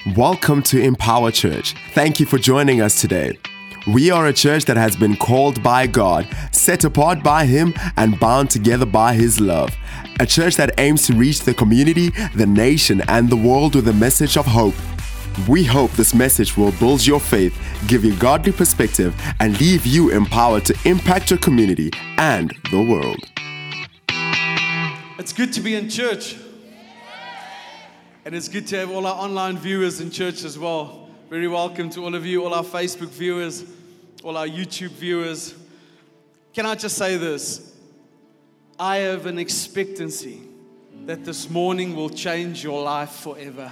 Welcome to Empower Church. Thank you for joining us today. We are a church that has been called by God, set apart by Him, and bound together by His love. A church that aims to reach the community, the nation, and the world with a message of hope. We hope this message will build your faith, give you godly perspective, and leave you empowered to impact your community and the world. It's good to be in church. And it's good to have all our online viewers in church as well. Very welcome to all of you, all our Facebook viewers, all our YouTube viewers. Can I just say this? I have an expectancy that this morning will change your life forever.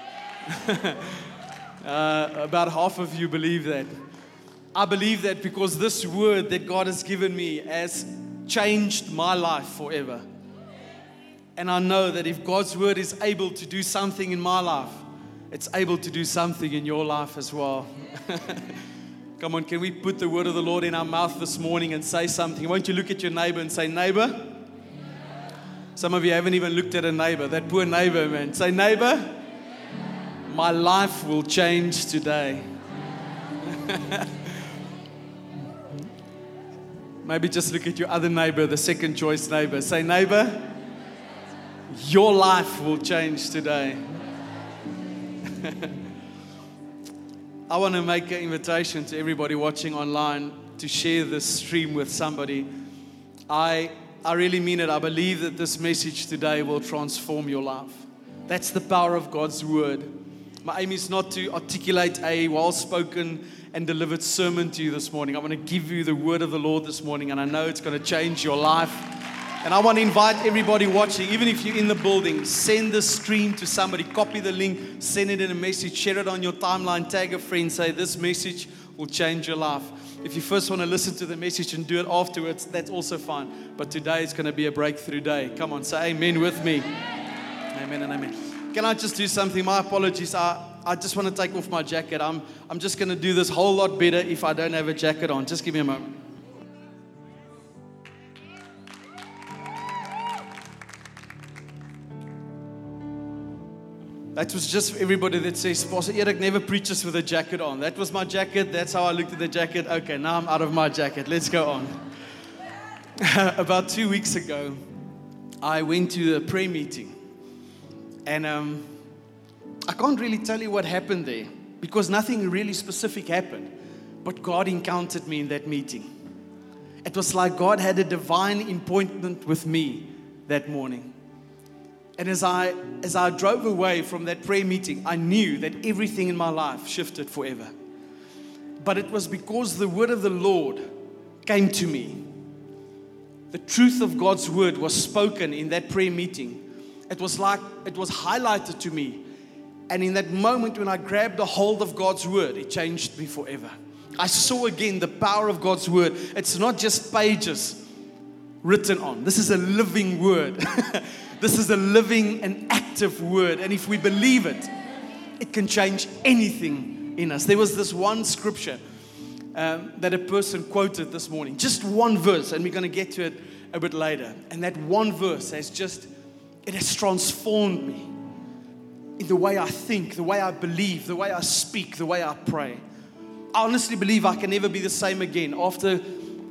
About half of you believe that. I believe that because this word that God has given me has changed my life forever. And I know that if God's word is able to do something in my life, it's able to do something in your life as well. Come on, can we put the word of the Lord in our mouth this morning and say something? Won't you look at your neighbor and say, neighbor? Some of you haven't even looked at a neighbor. That poor neighbor, man. Say, neighbor, my life will change today. Maybe just look at your other neighbor, the second choice neighbor. Say, neighbor, your life will change today. I want to make an invitation to everybody watching online to share this stream with somebody. I really mean it. I believe that this message today will transform your life. That's the power of God's word. My aim is not to articulate a well-spoken and delivered sermon to you this morning. I want to give you the word of the Lord this morning, and I know it's going to change your life. And I want to invite everybody watching, even if you're in the building, send the stream to somebody, copy the link, send it in a message, share it on your timeline, tag a friend, say this message will change your life. If you first want to listen to the message and do it afterwards, that's also fine. But today is going to be a breakthrough day. Come on, say amen with me. Amen and amen. Can I just do something? My apologies. I just want to take off my jacket. I'm just going to do this whole lot better if I don't have a jacket on. Just give me a moment. That was just for everybody that says, Pastor Eric never preaches with a jacket on. That was my jacket. That's how I looked at the jacket. Okay, now I'm out of my jacket. Let's go on. About 2 weeks ago, I went to a prayer meeting. And I can't really tell you what happened there because nothing really specific happened. But God encountered me in that meeting. It was like God had a divine appointment with me that morning. And as I drove away from that prayer meeting, I knew that everything in my life shifted forever. But it was because the word of the Lord came to me. The truth of God's word was spoken in that prayer meeting. It was like it was highlighted to me. And in that moment when I grabbed a hold of God's word, it changed me forever. I saw again the power of God's word. It's not just pages written on. This is a living word. This is a living and active word. And if we believe it, it can change anything in us. There was this one scripture that a person quoted this morning. Just one verse, and we're going to get to it a bit later. And that one verse has transformed me in the way I think, the way I believe, the way I speak, the way I pray. I honestly believe I can never be the same again after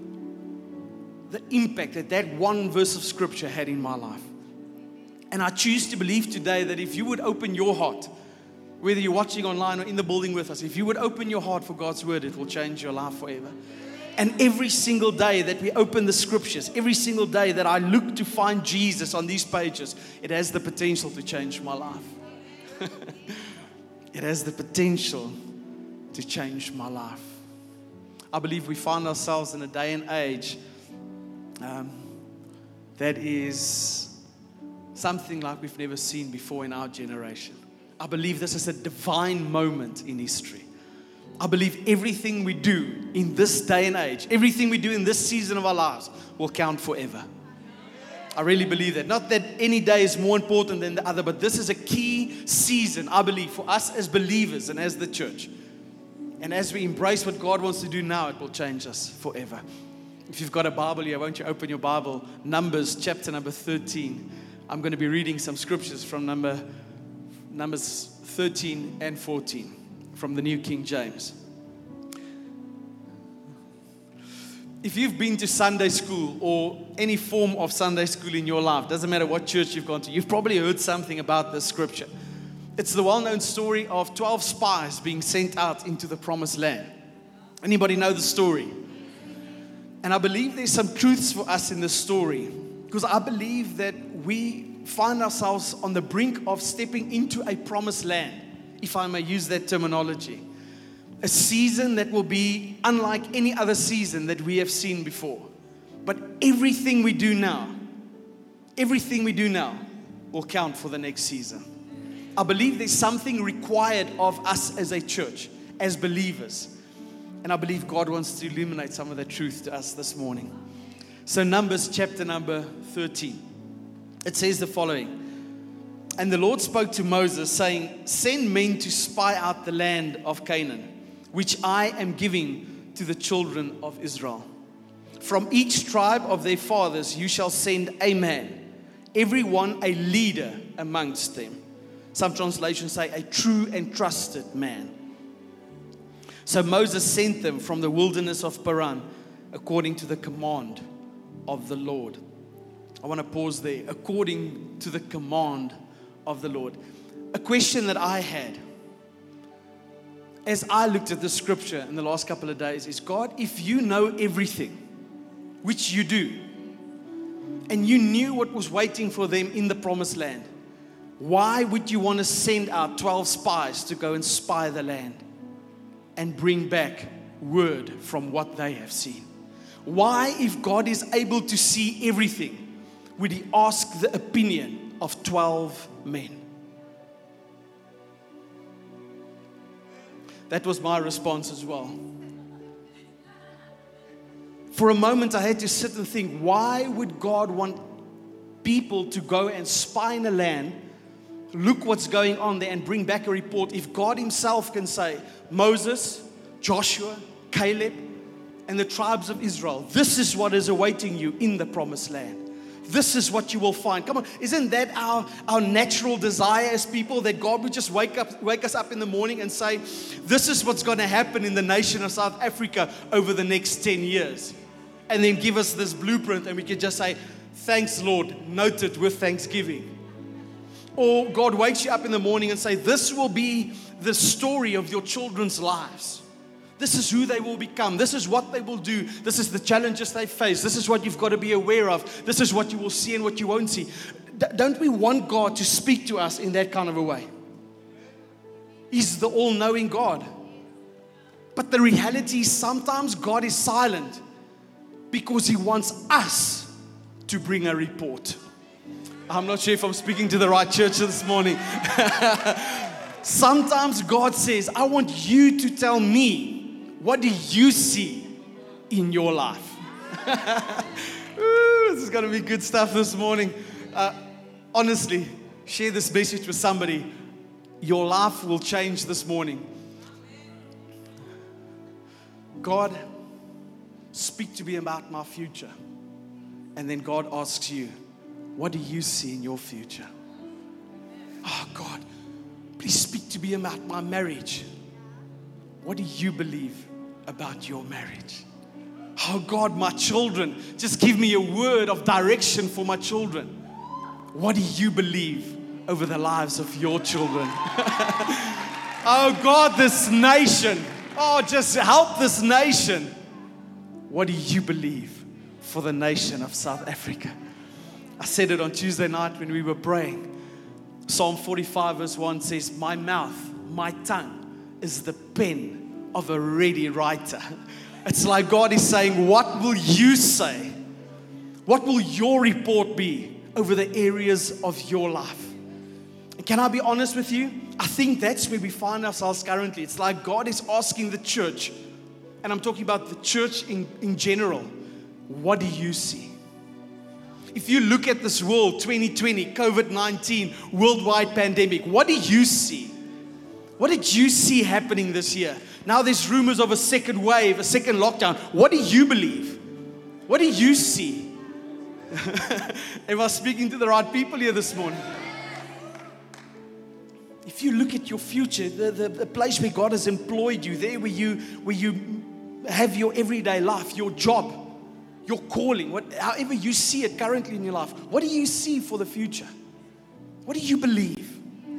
the impact that one verse of scripture had in my life. And I choose to believe today that if you would open your heart, whether you're watching online or in the building with us, if you would open your heart for God's word, it will change your life forever. And every single day that we open the scriptures, every single day that I look to find Jesus on these pages, it has the potential to change my life. It has the potential to change my life. I believe we find ourselves in a day and age that is something like we've never seen before in our generation. I believe this is a divine moment in history. I believe everything we do in this day and age, everything we do in this season of our lives will count forever. I really believe that. Not that any day is more important than the other, but this is a key season, I believe, for us as believers and as the church. And as we embrace what God wants to do now, it will change us forever. If you've got a Bible here, won't you open your Bible? Numbers chapter number 13. I'm going to be reading some scriptures from Numbers 13 and 14 from the New King James. If you've been to Sunday school or any form of Sunday school in your life, doesn't matter what church you've gone to, you've probably heard something about this scripture. It's the well-known story of 12 spies being sent out into the promised land. Anybody know the story? And I believe there's some truths for us in this story, because I believe that we find ourselves on the brink of stepping into a promised land, if I may use that terminology. A season that will be unlike any other season that we have seen before. But everything we do now will count for the next season. I believe there's something required of us as a church, as believers. And I believe God wants to illuminate some of the truth to us this morning. So Numbers chapter number 13. It says the following. And the Lord spoke to Moses, saying, send men to spy out the land of Canaan, which I am giving to the children of Israel. From each tribe of their fathers you shall send a man, every one a leader amongst them. Some translations say a true and trusted man. So Moses sent them from the wilderness of Paran, according to the command of the Lord. I want to pause there. According to the command of the Lord. A question that I had as I looked at the scripture in the last couple of days is, God, if you know everything, which you do, and you knew what was waiting for them in the promised land, why would you want to send out 12 spies to go and spy the land and bring back word from what they have seen? Why, if God is able to see everything, would He ask the opinion of 12 men? That was my response as well. For a moment, I had to sit and think, why would God want people to go and spy in a land, look what's going on there, and bring back a report, if God Himself can say, Moses, Joshua, Caleb, and the tribes of Israel, this is what is awaiting you in the promised land. This is what you will find. Come on, isn't that our natural desire as people, that God would just wake us up in the morning and say, this is what's going to happen in the nation of South Africa over the next 10 years. And then give us this blueprint and we could just say, thanks Lord, noted with thanksgiving. Or God wakes you up in the morning and say, this will be the story of your children's lives. This is who they will become. This is what they will do. This is the challenges they face. This is what you've got to be aware of. This is what you will see and what you won't see. Don't we want God to speak to us in that kind of a way? He's the all-knowing God. But the reality is sometimes God is silent because He wants us to bring a report. I'm not sure if I'm speaking to the right church this morning. Sometimes God says, I want you to tell me, what do you see in your life? Ooh, this is going to be good stuff this morning. Honestly, share this message with somebody. Your life will change this morning. God, speak to me about my future. And then God asks you, what do you see in your future? Oh God, please speak to me about my marriage. What do you believe about your marriage? Oh God, my children, just give me a word of direction for my children. What do you believe over the lives of your children? Oh God, this nation. Oh, just help this nation. What do you believe for the nation of South Africa? I said it on Tuesday night when we were praying. Psalm 45 verse 1 says, my mouth, my tongue is the pen of a ready writer. It's like God is saying, what will you say? What will your report be over the areas of your life? And can I be honest with you? I think that's where we find ourselves currently. It's like God is asking the church, and I'm talking about the church in general, what do you see? If you look at this world, 2020, COVID-19, worldwide pandemic, what do you see? What did you see happening this year? Now there's rumors of a second wave, a second lockdown. What do you believe? What do you see? Am I speaking to the right people here this morning? If you look at your future, the place where God has employed you, there where you have your everyday life, your job, your calling, however you see it currently in your life, what do you see for the future? What do you believe?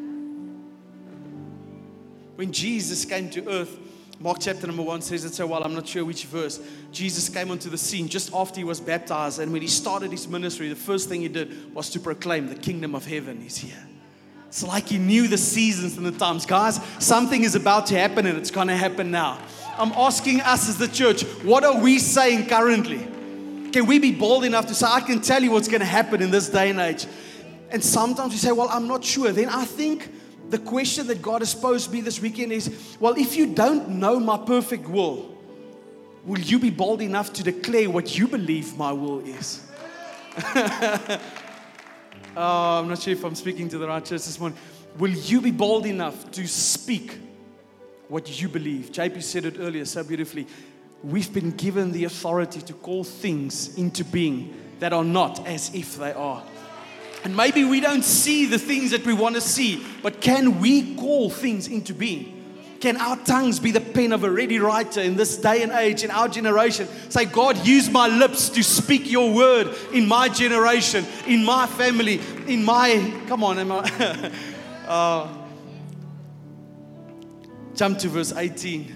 When Jesus came to earth, Mark chapter number 1 says it so well, I'm not sure which verse. Jesus came onto the scene just after he was baptized, and when he started his ministry, the first thing he did was to proclaim the kingdom of heaven is here. It's like he knew the seasons and the times. Guys, something is about to happen, and it's going to happen now. I'm asking us as the church, what are we saying currently? Can we be bold enough to say, I can tell you what's going to happen in this day and age? And sometimes we say, well, I'm not sure. Then I think the question that God has posed me this weekend is, well, if you don't know my perfect will you be bold enough to declare what you believe my will is? I'm not sure if I'm speaking to the right church this morning. Will you be bold enough to speak what you believe? JP said it earlier so beautifully. We've been given the authority to call things into being that are not as if they are. And maybe we don't see the things that we want to see, but can we call things into being? Can our tongues be the pen of a ready writer in this day and age, in our generation? Say, God, use my lips to speak your word in my generation, in my family, in my... Come on, jump to verse 18.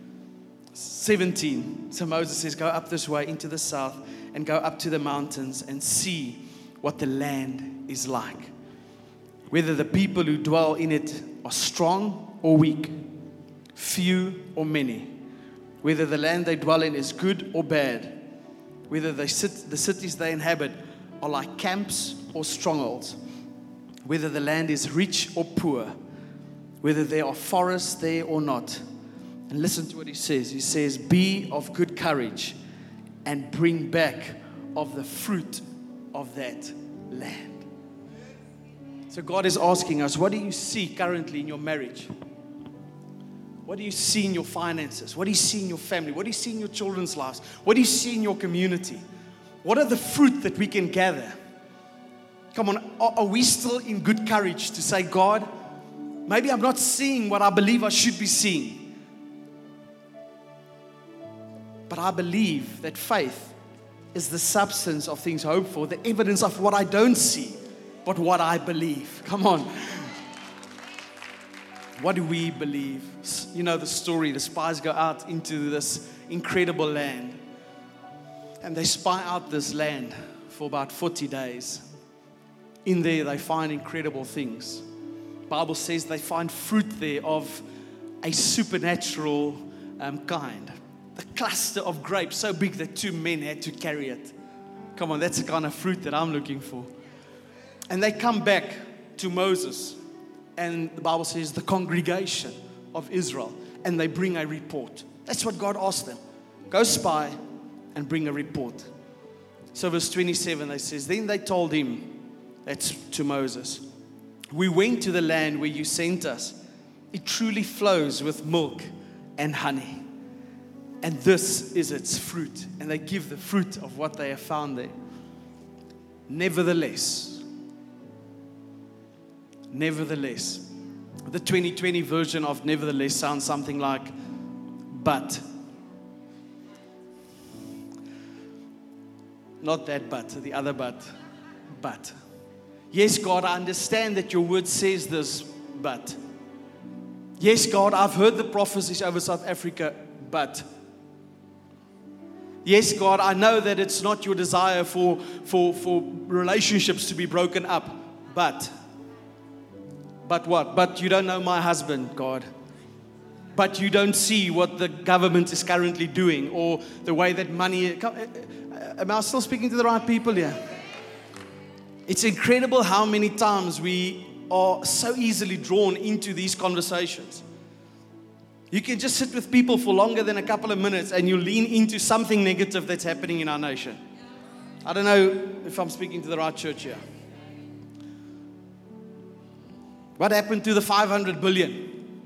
17. So Moses says, go up this way into the south and go up to the mountains and see what the land is like. Whether the people who dwell in it are strong or weak, few or many. Whether the land they dwell in is good or bad. Whether the cities they inhabit are like camps or strongholds. Whether the land is rich or poor. Whether there are forests there or not. And listen to what he says. He says, be of good courage and bring back of the fruit of that land. So God is asking us, what do you see currently in your marriage? What do you see in your finances? What do you see in your family? What do you see in your children's lives? What do you see in your community? What are the fruit that we can gather? Come on, are we still in good courage to say, God, maybe I'm not seeing what I believe I should be seeing. But I believe that faith is the substance of things hoped for, the evidence of what I don't see, but what I believe. Come on. What do we believe? You know the story. The spies go out into this incredible land. And they spy out this land for about 40 days. In there, they find incredible things. The Bible says they find fruit there of a supernatural kind. The cluster of grapes so big that 2 men had to carry it. Come on, that's the kind of fruit that I'm looking for. And they come back to Moses. And the Bible says the congregation of Israel. And they bring a report. That's what God asked them. Go spy and bring a report. So verse 27, they says, then they told him, that's to Moses, we went to the land where you sent us. It truly flows with milk and honey. And this is its fruit. And they give the fruit of what they have found there. Nevertheless, the 2020 version of nevertheless sounds something like, but. Not that but, the other but. Yes, God, I understand that your word says this, but. Yes, God, I've heard the prophecies over South Africa, but. Yes, God, I know that it's not your desire for relationships to be broken up, but. But what? But you don't know my husband, God. But you don't see what the government is currently doing or the way that money... Am I still speaking to the right people here? It's incredible how many times we are so easily drawn into these conversations. You can just sit with people for longer than a couple of minutes and you lean into something negative that's happening in our nation. I don't know if I'm speaking to the right church here. What happened to the 500 billion?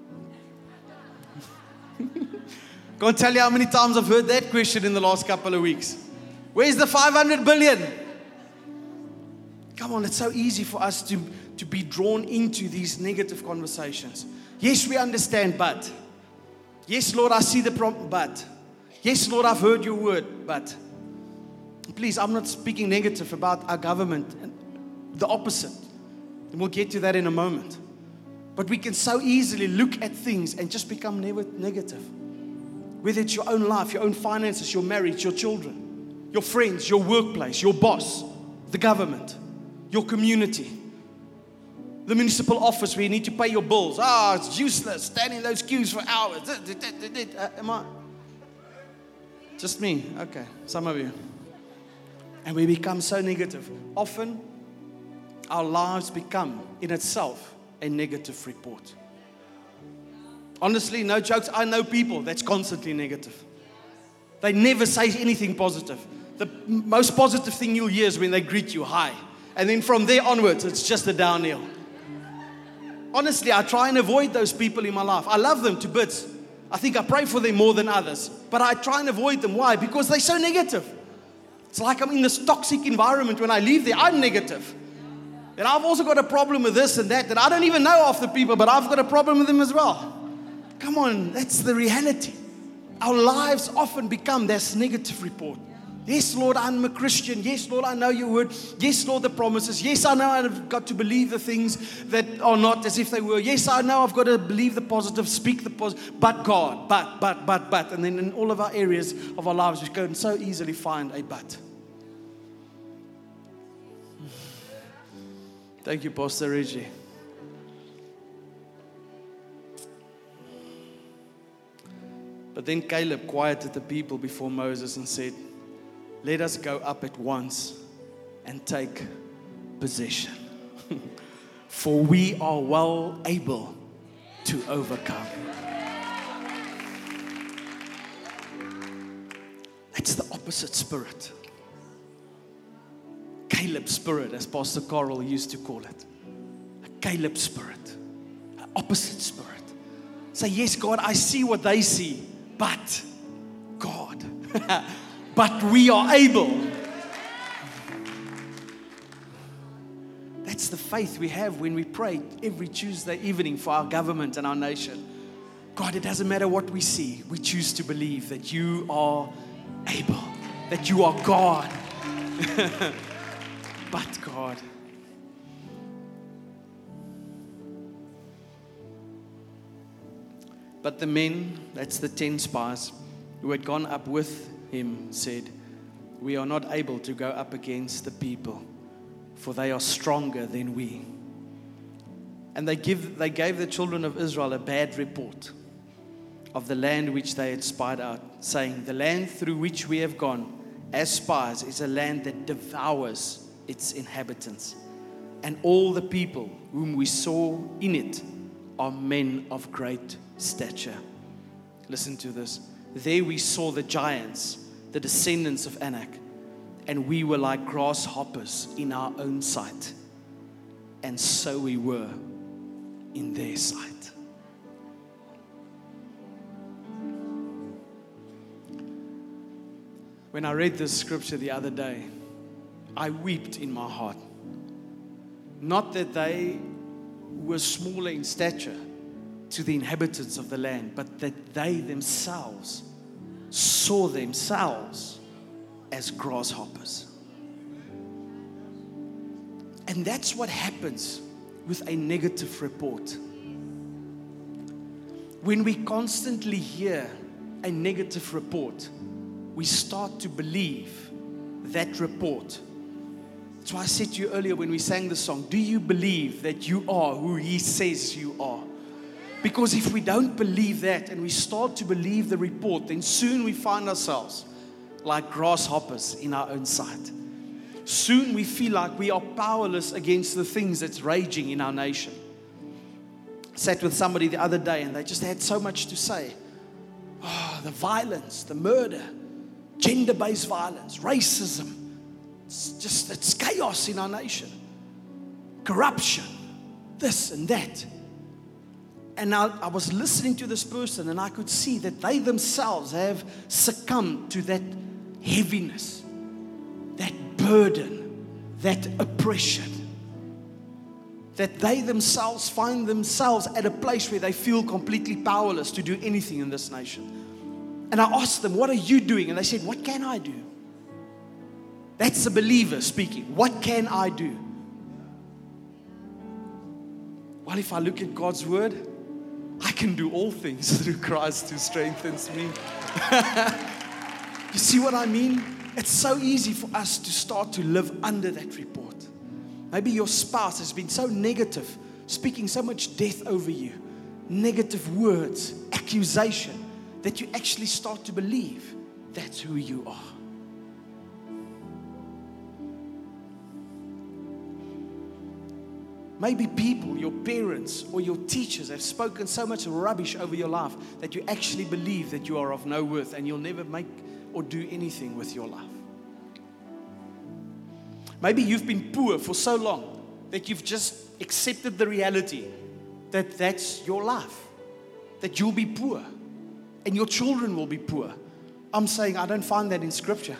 Can't tell you how many times I've heard that question in the last couple of weeks. Where's the 500 billion? Come on, it's so easy for us to to be drawn into these negative conversations. Yes, we understand, but. Yes, Lord, I see the problem, but. Yes, Lord, I've heard your word, but. Please, I'm not speaking negative about our government. The opposite. And we'll get to that in a moment. But we can so easily look at things and just become negative. Whether it's your own life, your own finances, your marriage, your children, your friends, your workplace, your boss, the government, your community, the municipal office where you need to pay your bills. It's useless, standing in those queues for hours. Am I? Just me? Okay, some of you. And we become so negative. Often, our lives become, in itself, a negative report. Honestly, no jokes, I know people that's constantly negative. They never say anything positive. The most positive thing you'll hear is when they greet you, hi. And then from there onwards, it's just a downhill. Honestly, I try and avoid those people in my life. I love them to bits. I think I pray for them more than others. But I try and avoid them. Why? Because they're so negative. It's like I'm in this toxic environment. When I leave there, I'm negative. And I've also got a problem with this and that I don't even know of the people, but I've got a problem with them as well. Come on, that's the reality. Our lives often become this negative report. Yes, Lord, I'm a Christian. Yes, Lord, I know your word. Yes, Lord, the promises. Yes, I know I've got to believe the things that are not as if they were. Yes, I know I've got to believe the positive, speak the positive. But God, but. And then in all of our areas of our lives, we can so easily find a but. Thank you, Pastor Reggie. But then Caleb quieted the people before Moses and said, let us go up at once and take possession. For we are well able to overcome. It's the opposite spirit. Caleb's spirit, as Pastor Carl used to call it. A Caleb spirit. An opposite spirit. Say, yes, God, I see what they see. But God, but we are able. That's the faith we have when we pray every Tuesday evening for our government and our nation. God, it doesn't matter what we see. We choose to believe that you are able, that you are God. But God. But the men, that's the 10 spies, who had gone up with him, said, we are not able to go up against the people, for they are stronger than we. And they gave the children of Israel a bad report of the land which they had spied out, saying, the land through which we have gone as spies is a land that devours its inhabitants. And all the people whom we saw in it are men of great stature. Listen to this. There we saw the giants, the descendants of Anak, and we were like grasshoppers in our own sight, and so we were in their sight. When I read this scripture the other day, I wept in my heart. Not that they were smaller in stature to the inhabitants of the land, but that they themselves saw themselves as grasshoppers. And that's what happens with a negative report. When we constantly hear a negative report, we start to believe that report. That's why I said to you earlier when we sang the song, do you believe that you are who He says you are? Because if we don't believe that and we start to believe the report, then soon we find ourselves like grasshoppers in our own sight. Soon we feel like we are powerless against the things that's raging in our nation. I sat with somebody the other day and they just had so much to say. Oh, the violence, the murder, gender-based violence, racism. It's chaos in our nation. Corruption, this and that. And now I was listening to this person and I could see that they themselves have succumbed to that heaviness, that burden, that oppression that they themselves find themselves at a place where they feel completely powerless to do anything in this nation. And I asked them, what are you doing? And they said, what can I do? That's a believer speaking. What can I do? Well, if I look at God's word, I can do all things through Christ who strengthens me. You see what I mean? It's so easy for us to start to live under that report. Maybe your spouse has been so negative, speaking so much death over you, negative words, accusation, that you actually start to believe that's who you are. Maybe people, your parents or your teachers have spoken so much rubbish over your life that you actually believe that you are of no worth and you'll never make or do anything with your life. Maybe you've been poor for so long that you've just accepted the reality that that's your life, that you'll be poor and your children will be poor. I'm saying I don't find that in Scripture.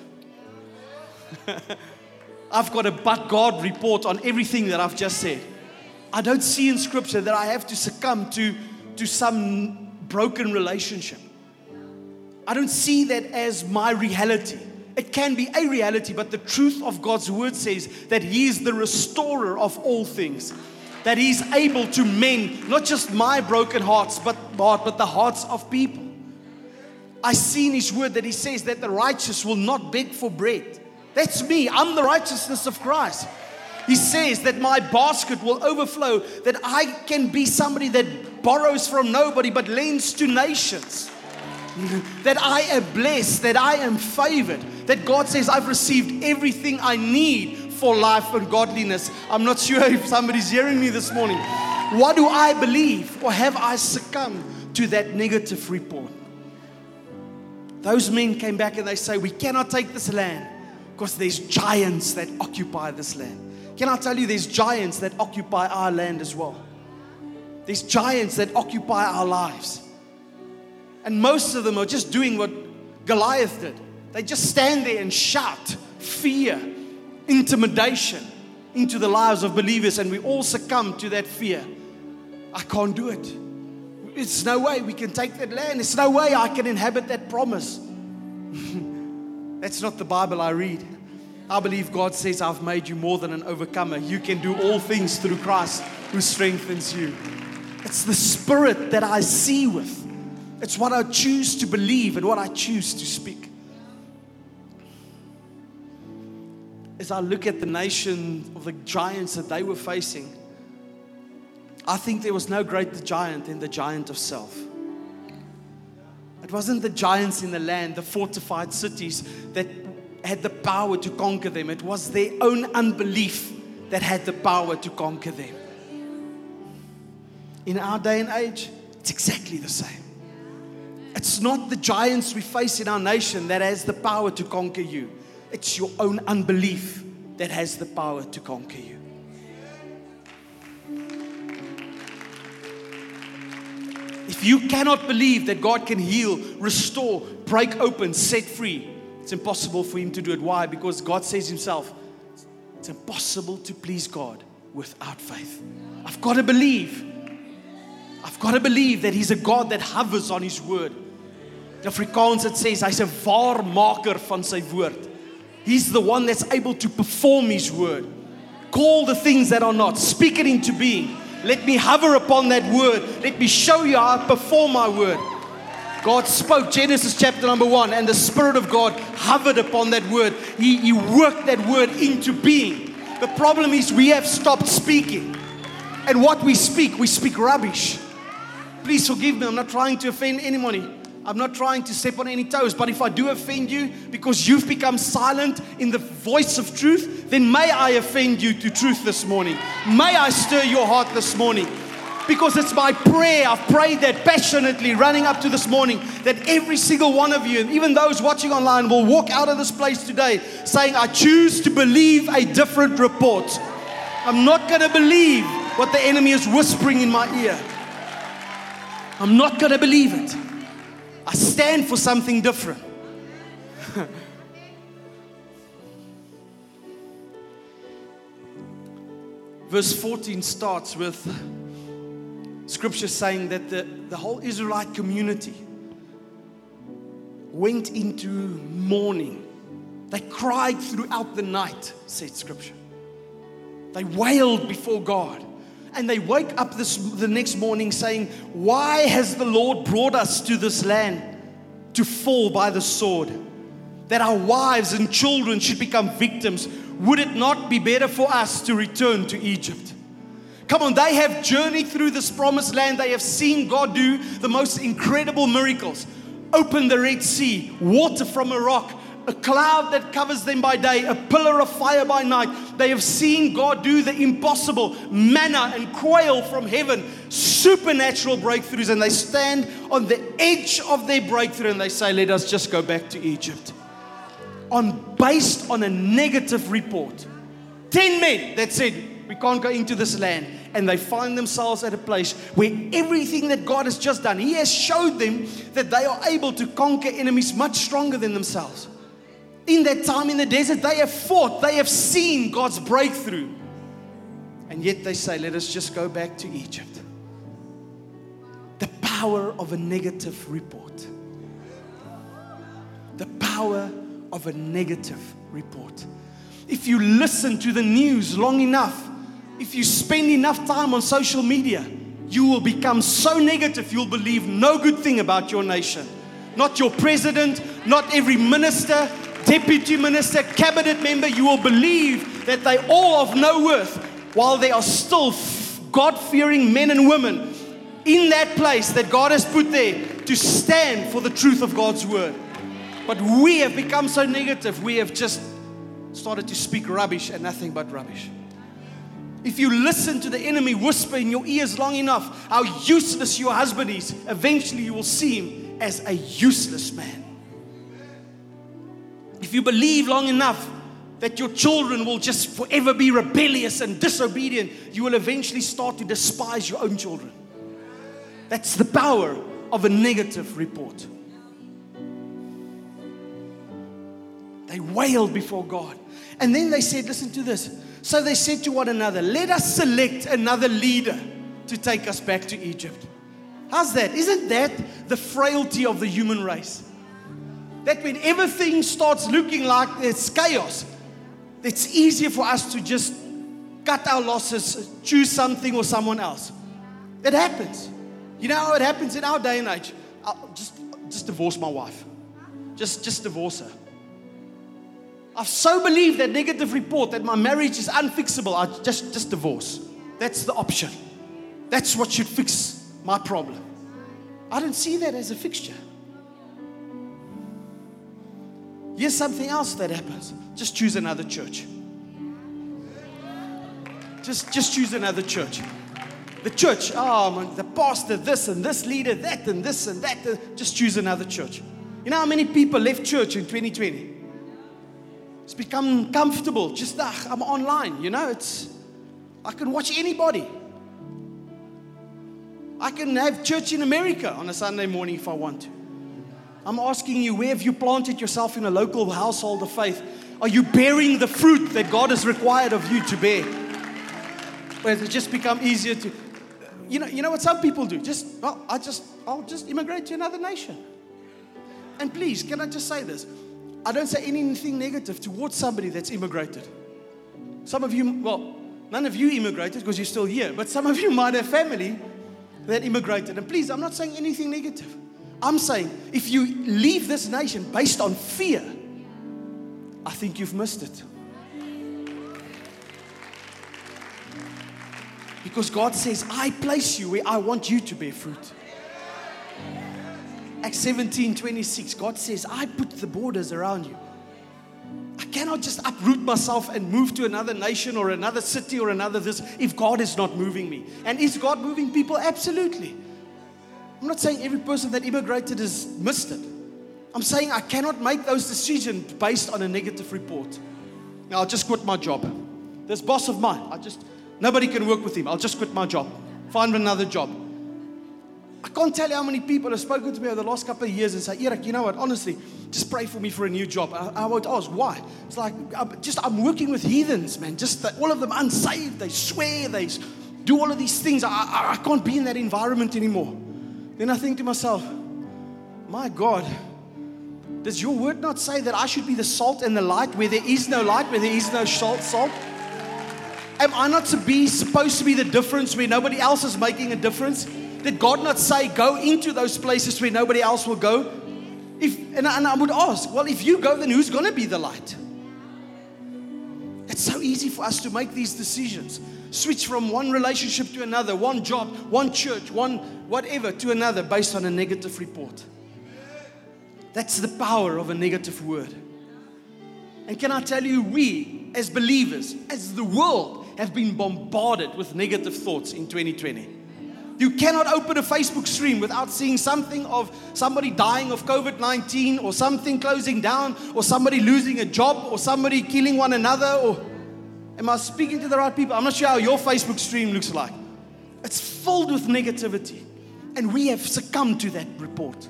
I've got a but God report on everything that I've just said. I don't see in Scripture that I have to succumb to some broken relationship. I don't see that as my reality. It can be a reality, but the truth of God's word says that He is the restorer of all things. That He's able to mend not just my broken hearts, but the hearts of people. I see in His word that He says that the righteous will not beg for bread. That's me. I'm the righteousness of Christ. He says that my basket will overflow, that I can be somebody that borrows from nobody but lends to nations. That I am blessed, that I am favored, that God says I've received everything I need for life and godliness. I'm not sure if somebody's hearing me this morning. What do I believe, or have I succumbed to that negative report? Those men came back and they say, we cannot take this land because there's giants that occupy this land. Can I tell you, there's giants that occupy our land as well. There's giants that occupy our lives. And most of them are just doing what Goliath did. They just stand there and shout fear, intimidation into the lives of believers, and we all succumb to that fear. I can't do it. It's no way we can take that land. It's no way I can inhabit that promise. That's not the Bible I read. I believe God says, I've made you more than an overcomer. You can do all things through Christ who strengthens you. It's the spirit that I see with. It's what I choose to believe and what I choose to speak. As I look at the nation of the giants that they were facing, I think there was no greater giant than the giant of self. It wasn't the giants in the land, the fortified cities that had the power to conquer them. It was their own unbelief that had the power to conquer them. In our day and age, it's exactly the same. It's not the giants we face in our nation that has the power to conquer you. It's your own unbelief that has the power to conquer you. If you cannot believe that God can heal, restore, break open, set free, it's impossible for Him to do it. Why? Because God says Himself, it's impossible to please God without faith. I've got to believe. I've got to believe that He's a God that hovers on His word. In Afrikaans it says, Hy's 'n waarmaker van sy woord. He's the one that's able to perform His word. Call the things that are not. Speak it into being. Let me hover upon that word. Let me show you how I perform my word. God spoke, Genesis chapter number 1, and the Spirit of God hovered upon that word. He worked that word into being. The problem is we have stopped speaking. And what we speak rubbish. Please forgive me, I'm not trying to offend anybody. I'm not trying to step on any toes, but if I do offend you because you've become silent in the voice of truth, then may I offend you to truth this morning. May I stir your heart this morning. Because it's my prayer, I've prayed that passionately running up to this morning, that every single one of you, and even those watching online, will walk out of this place today saying, I choose to believe a different report. I'm not going to believe what the enemy is whispering in my ear. I'm not going to believe it. I stand for something different. verse 14 starts with scripture saying that the whole Israelite community went into mourning. They cried throughout the night, said scripture. They wailed before God. And they wake up the next morning saying, why has the Lord brought us to this land to fall by the sword? That our wives and children should become victims. Would it not be better for us to return to Egypt? Come on, they have journeyed through this promised land. They have seen God do the most incredible miracles. Open the Red Sea, water from a rock, a cloud that covers them by day, a pillar of fire by night. They have seen God do the impossible, manna and quail from heaven, supernatural breakthroughs, and they stand on the edge of their breakthrough and they say, let us just go back to Egypt. Based on a negative report. 10 men that said, we can't go into this land. And they find themselves at a place where everything that God has just done, He has showed them that they are able to conquer enemies much stronger than themselves. In that time in the desert, they have fought, they have seen God's breakthrough. And yet they say, let us just go back to Egypt. The power of a negative report. The power of a negative report. If you listen to the news long enough, if you spend enough time on social media, you will become so negative, you'll believe no good thing about your nation. Not your president, not every minister, deputy minister, cabinet member. You will believe that they all of no worth, while they are still God-fearing men and women in that place that God has put there to stand for the truth of God's word. But we have become so negative, we have just started to speak rubbish and nothing but rubbish. If you listen to the enemy whisper in your ears long enough how useless your husband is, eventually you will see him as a useless man. If you believe long enough that your children will just forever be rebellious and disobedient, you will eventually start to despise your own children. That's the power of a negative report. They wailed before God. And then they said, listen to this. So they said to one another, let us select another leader to take us back to Egypt. How's that? Isn't that the frailty of the human race? That when everything starts looking like it's chaos, it's easier for us to just cut our losses, choose something or someone else. It happens. You know how it happens in our day and age? I'll just divorce my wife. Just divorce her. I've so believed that negative report that my marriage is unfixable. I just divorce. That's the option. That's what should fix my problem. I don't see that as a fixture. Here's something else that happens. Just choose another church. Just choose another church. The church, the pastor, this and this leader, that and this and that. Just choose another church. You know how many people left church in 2020? It's become comfortable. Just, I'm online, I can watch anybody. I can have church in America on a Sunday morning if I want to. I'm asking you, where have you planted yourself in a local household of faith? Are you bearing the fruit that God has required of you to bear? Or has it just become easier to, you know what some people do? I'll just immigrate to another nation. And please, can I just say this? I don't say anything negative towards somebody that's immigrated. Some of you, none of you immigrated because you're still here, but some of you might have family that immigrated. And please, I'm not saying anything negative. I'm saying if you leave this nation based on fear, I think you've missed it. Because God says, I place you where I want you to bear fruit. Acts 17:26, God says, I put the borders around you. I cannot just uproot myself and move to another nation or another city or another this if God is not moving me. And is God moving people? Absolutely. I'm not saying every person that immigrated has missed it. I'm saying I cannot make those decisions based on a negative report. Now, I'll just quit my job. This boss of mine, nobody can work with him. I'll just quit my job. Find another job. I can't tell you how many people have spoken to me over the last couple of years and say, Eric, you know what, honestly, just pray for me for a new job. I would ask, why? It's like, I'm working with heathens, man. All of them unsaved. They swear, they do all of these things. I can't be in that environment anymore. Then I think to myself, my God, does your word not say that I should be the salt and the light where there is no light, where there is no salt? Am I not supposed to be the difference where nobody else is making a difference? Did God not say, go into those places where nobody else will go? And I would ask, well, if you go, then who's going to be the light? It's so easy for us to make these decisions. Switch from one relationship to another, one job, one church, one whatever to another based on a negative report. That's the power of a negative word. And can I tell you, we as believers, as the world, have been bombarded with negative thoughts in 2020. You cannot open a Facebook stream without seeing something of somebody dying of COVID-19 or something closing down or somebody losing a job or somebody killing one another. Or am I speaking to the right people? I'm not sure how your Facebook stream looks like. It's filled with negativity. And we have succumbed to that report.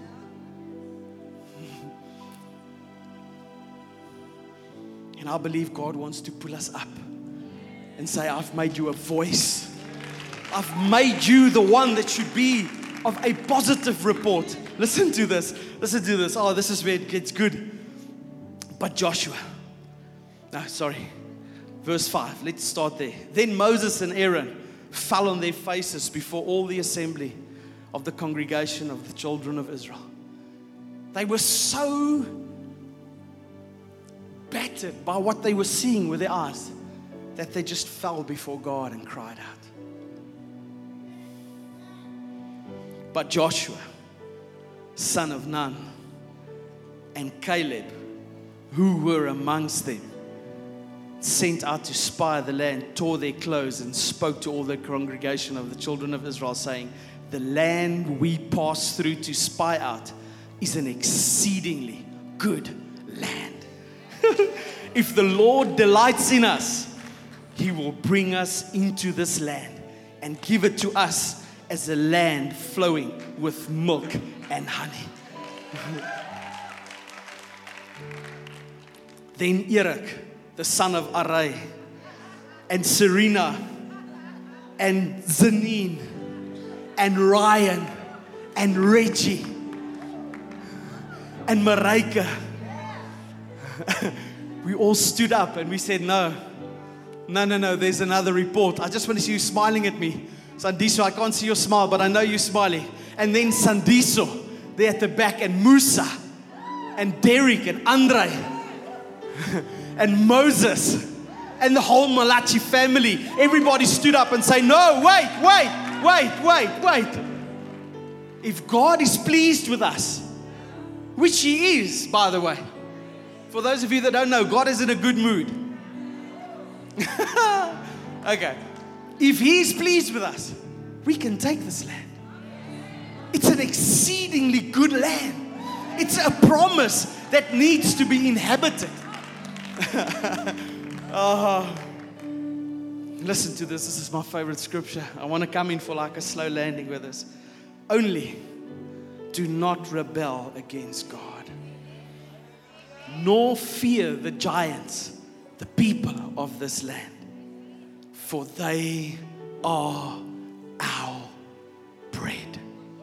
And I believe God wants to pull us up and say, I've made you a voice. I've made you the one that should be of a positive report. Listen to this. Listen to this. Oh, this is where it gets good. But Joshua. Verse 5. Let's start there. Then Moses and Aaron fell on their faces before all the assembly of the congregation of the children of Israel. They were so battered by what they were seeing with their eyes that they just fell before God and cried out. But Joshua, son of Nun, and Caleb, who were amongst them, sent out to spy the land, tore their clothes, and spoke to all the congregation of the children of Israel, saying, the land we pass through to spy out is an exceedingly good land. If the Lord delights in us, He will bring us into this land and give it to us as a land flowing with milk and honey. Then Eric, the son of Arai, and Serena, and Zanine, and Ryan, and Reggie, and Marika, we all stood up and we said, no, there's another report. I just want to see you smiling at me. Sandiso, I can't see your smile, but I know you're smiling. And then Sandiso, there at the back, and Musa, and Derek, and Andre, and Moses, and the whole Malachi family. Everybody stood up and said, no, wait. If God is pleased with us, which He is, by the way. For those of you that don't know, God is in a good mood. Okay. If He is pleased with us, we can take this land. It's an exceedingly good land. It's a promise that needs to be inhabited. Listen to this. This is my favorite scripture. I want to come in for like a slow landing with this. Only do not rebel against God, nor fear the giants, the people of this land, for they are our bread.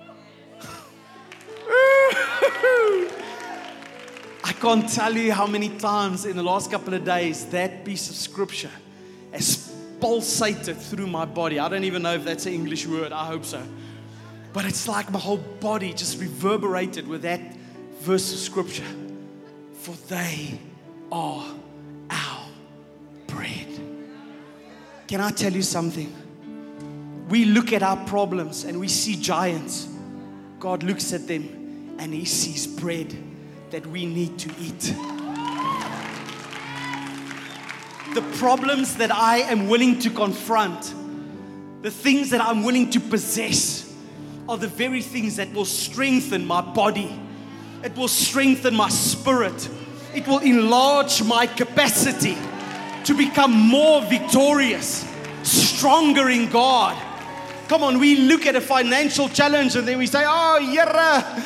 I can't tell you how many times in the last couple of days that piece of scripture has pulsated through my body. I don't even know if that's an English word. I hope so. But it's like my whole body just reverberated with that verse of scripture. For they are our bread. Can I tell you something? We look at our problems and we see giants. God looks at them and He sees bread that we need to eat. The problems that I am willing to confront, the things that I'm willing to possess, are the very things that will strengthen my body. It will strengthen my spirit. It will enlarge my capacity to become more victorious, stronger in God. Come on, we look at a financial challenge and then we say, oh, yeah,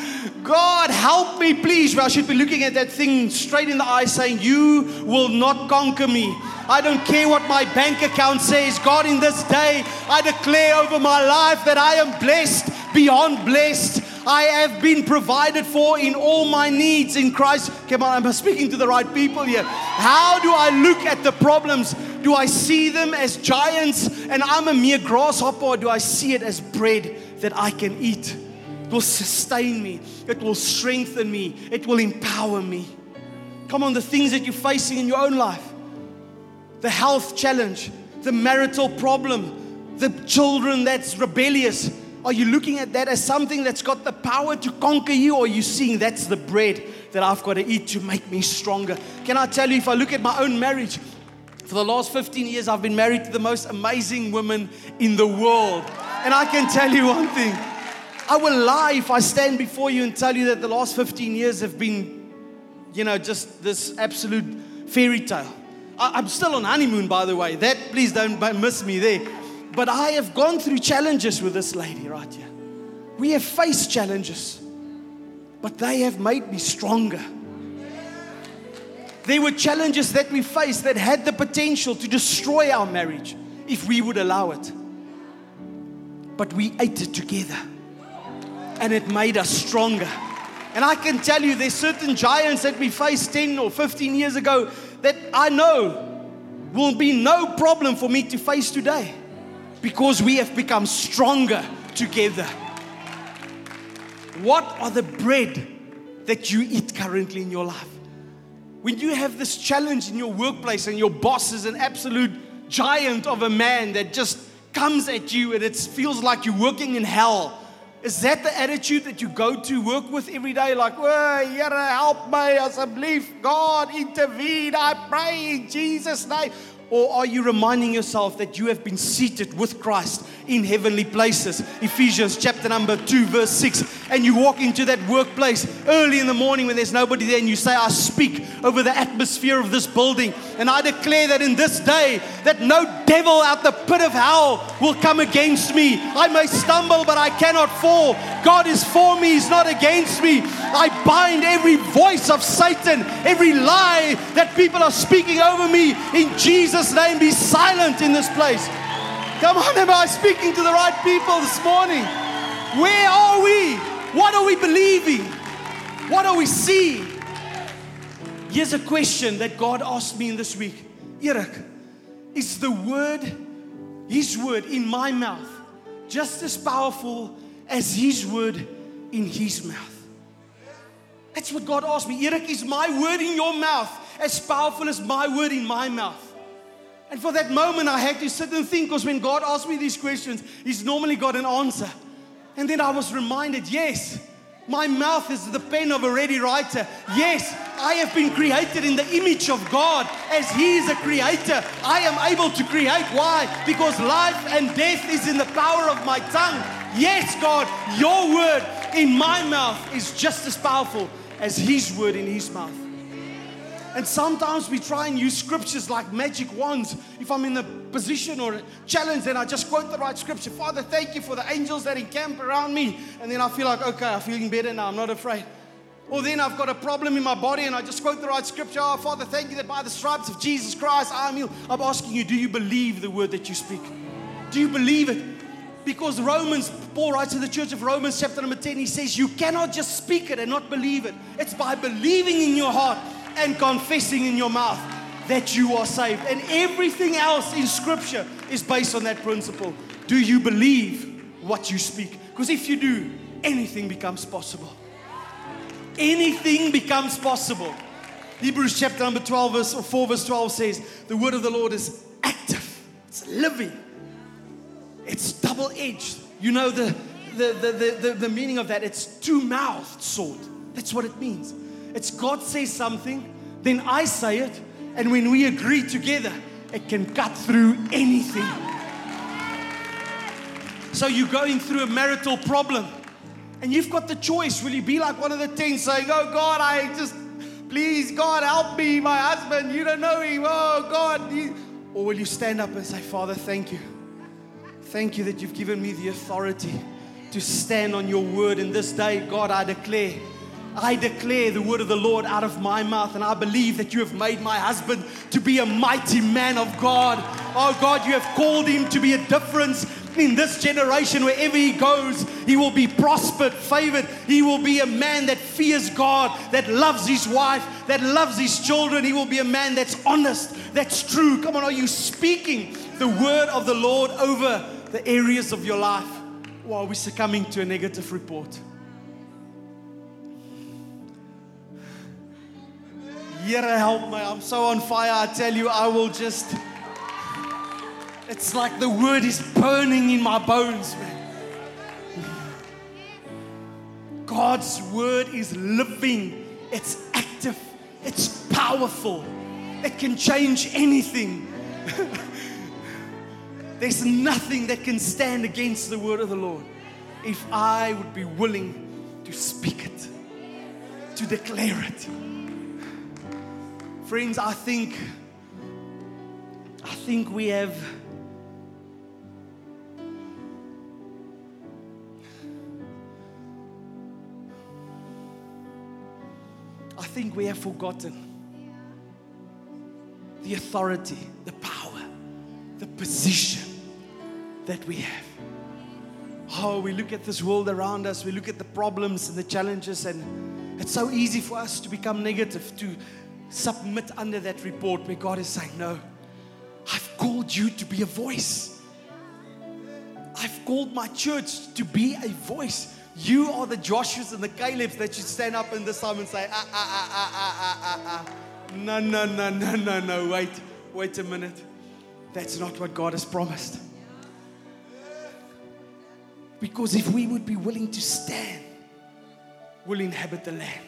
God, help me, please. Well, I should be looking at that thing straight in the eye saying, you will not conquer me. I don't care what my bank account says. God, in this day, I declare over my life that I am blessed beyond blessed. I have been provided for in all my needs in Christ. Come on, I'm speaking to the right people here. How do I look at the problems? Do I see them as giants and I'm a mere grasshopper, or do I see it as bread that I can eat? It will sustain me. It will strengthen me. It will empower me. Come on, the things that you're facing in your own life. The health challenge, the marital problem, the children that's rebellious. Are you looking at that as something that's got the power to conquer you, or are you seeing that's the bread that I've got to eat to make me stronger? Can I tell you, if I look at my own marriage, for the last 15 years, I've been married to the most amazing woman in the world. And I can tell you one thing. I will lie if I stand before you and tell you that the last 15 years have been, just this absolute fairy tale. I'm still on honeymoon, by the way. That, please don't miss me there. But I have gone through challenges with this lady right here. We have faced challenges, but they have made me stronger. There were challenges that we faced that had the potential to destroy our marriage if we would allow it. But we ate it together, and it made us stronger. And I can tell you, there's certain giants that we faced 10 or 15 years ago that I know will be no problem for me to face today, because we have become stronger together. What are the bread that you eat currently in your life? When you have this challenge in your workplace and your boss is an absolute giant of a man that just comes at you and it feels like you're working in hell, is that the attitude that you go to work with every day? Like, "Well, Here, help me, asseblief, God, intervene, I pray in Jesus' name." Or are you reminding yourself that you have been seated with Christ in heavenly places? Ephesians chapter number 2, verse 6. And you walk into that workplace early in the morning when there's nobody there, and you say, "I speak over the atmosphere of this building. And I declare that in this day, that no devil out the pit of hell will come against me. I may stumble, but I cannot fall. God is for me, He's not against me. I bind every voice of Satan, every lie that people are speaking over me. In Jesus' name, be silent in this place." Come on, am I speaking to the right people this morning? Where are we? What are we believing? What are we seeing? Here's a question that God asked me in this week. Erik, is the word, His word in my mouth, just as powerful as His word in His mouth? That's what God asked me. Erik, is my word in your mouth as powerful as my word in my mouth? And for that moment, I had to sit and think, because when God asks me these questions, He's normally got an answer. And then I was reminded, yes, my mouth is the pen of a ready writer. Yes, I have been created in the image of God. As He is a creator, I am able to create. Why? Because life and death is in the power of my tongue. Yes, God, your word in my mouth is just as powerful as His word in His mouth. And sometimes we try and use scriptures like magic wands. If I'm in a position or a challenge, then I just quote the right scripture. Father, thank you for the angels that encamp around me. And then I feel like, okay, I'm feeling better now. I'm not afraid. Or then I've got a problem in my body and I just quote the right scripture. Oh, Father, thank you that by the stripes of Jesus Christ, I'm healed. I'm asking you, do you believe the word that you speak? Do you believe it? Because Paul writes to the church of Romans chapter number 10, he says, you cannot just speak it and not believe it. It's by believing in your heart and confessing in your mouth that you are saved. And everything else in Scripture is based on that principle. Do you believe what you speak? Because if you do, anything becomes possible. Anything becomes possible. Hebrews chapter number 12, verse 4, verse 12 says, the word of the Lord is active. It's living. It's double-edged. You know the meaning of that. It's two-mouthed sword. That's what it means. It's God says something, then I say it, and when we agree together, it can cut through anything. So you're going through a marital problem, and you've got the choice. Will you be like one of the 10 saying, oh God, please God, help me, my husband, you don't know him, oh God. Or will you stand up and say, Father, thank you. Thank you that you've given me the authority to stand on your word. And this day, God, I declare the word of the Lord out of my mouth. And I believe that you have made my husband to be a mighty man of God. Oh God, you have called him to be a difference in this generation. Wherever he goes, he will be prospered, favored. He will be a man that fears God, that loves his wife, that loves his children. He will be a man that's honest, that's true. Come on, are you speaking the word of the Lord over the areas of your life? Or are we succumbing to a negative report? Here, help me. I'm so on fire. I tell you, it's like the word is burning in my bones, man. God's word is living. It's active. It's powerful. It can change anything. There's nothing that can stand against the word of the Lord if I would be willing to speak it, to declare it. Friends, I think we have forgotten the authority, the power, the position that we have. Oh, we look at this world around us, we look at the problems and the challenges, and it's so easy for us to become negative, to submit under that report where God is saying, no, I've called you to be a voice. I've called my church to be a voice. You are the Joshuas and the Calebs that should stand up in this time and say, no, wait a minute. That's not what God has promised. Because if we would be willing to stand, we'll inhabit the land.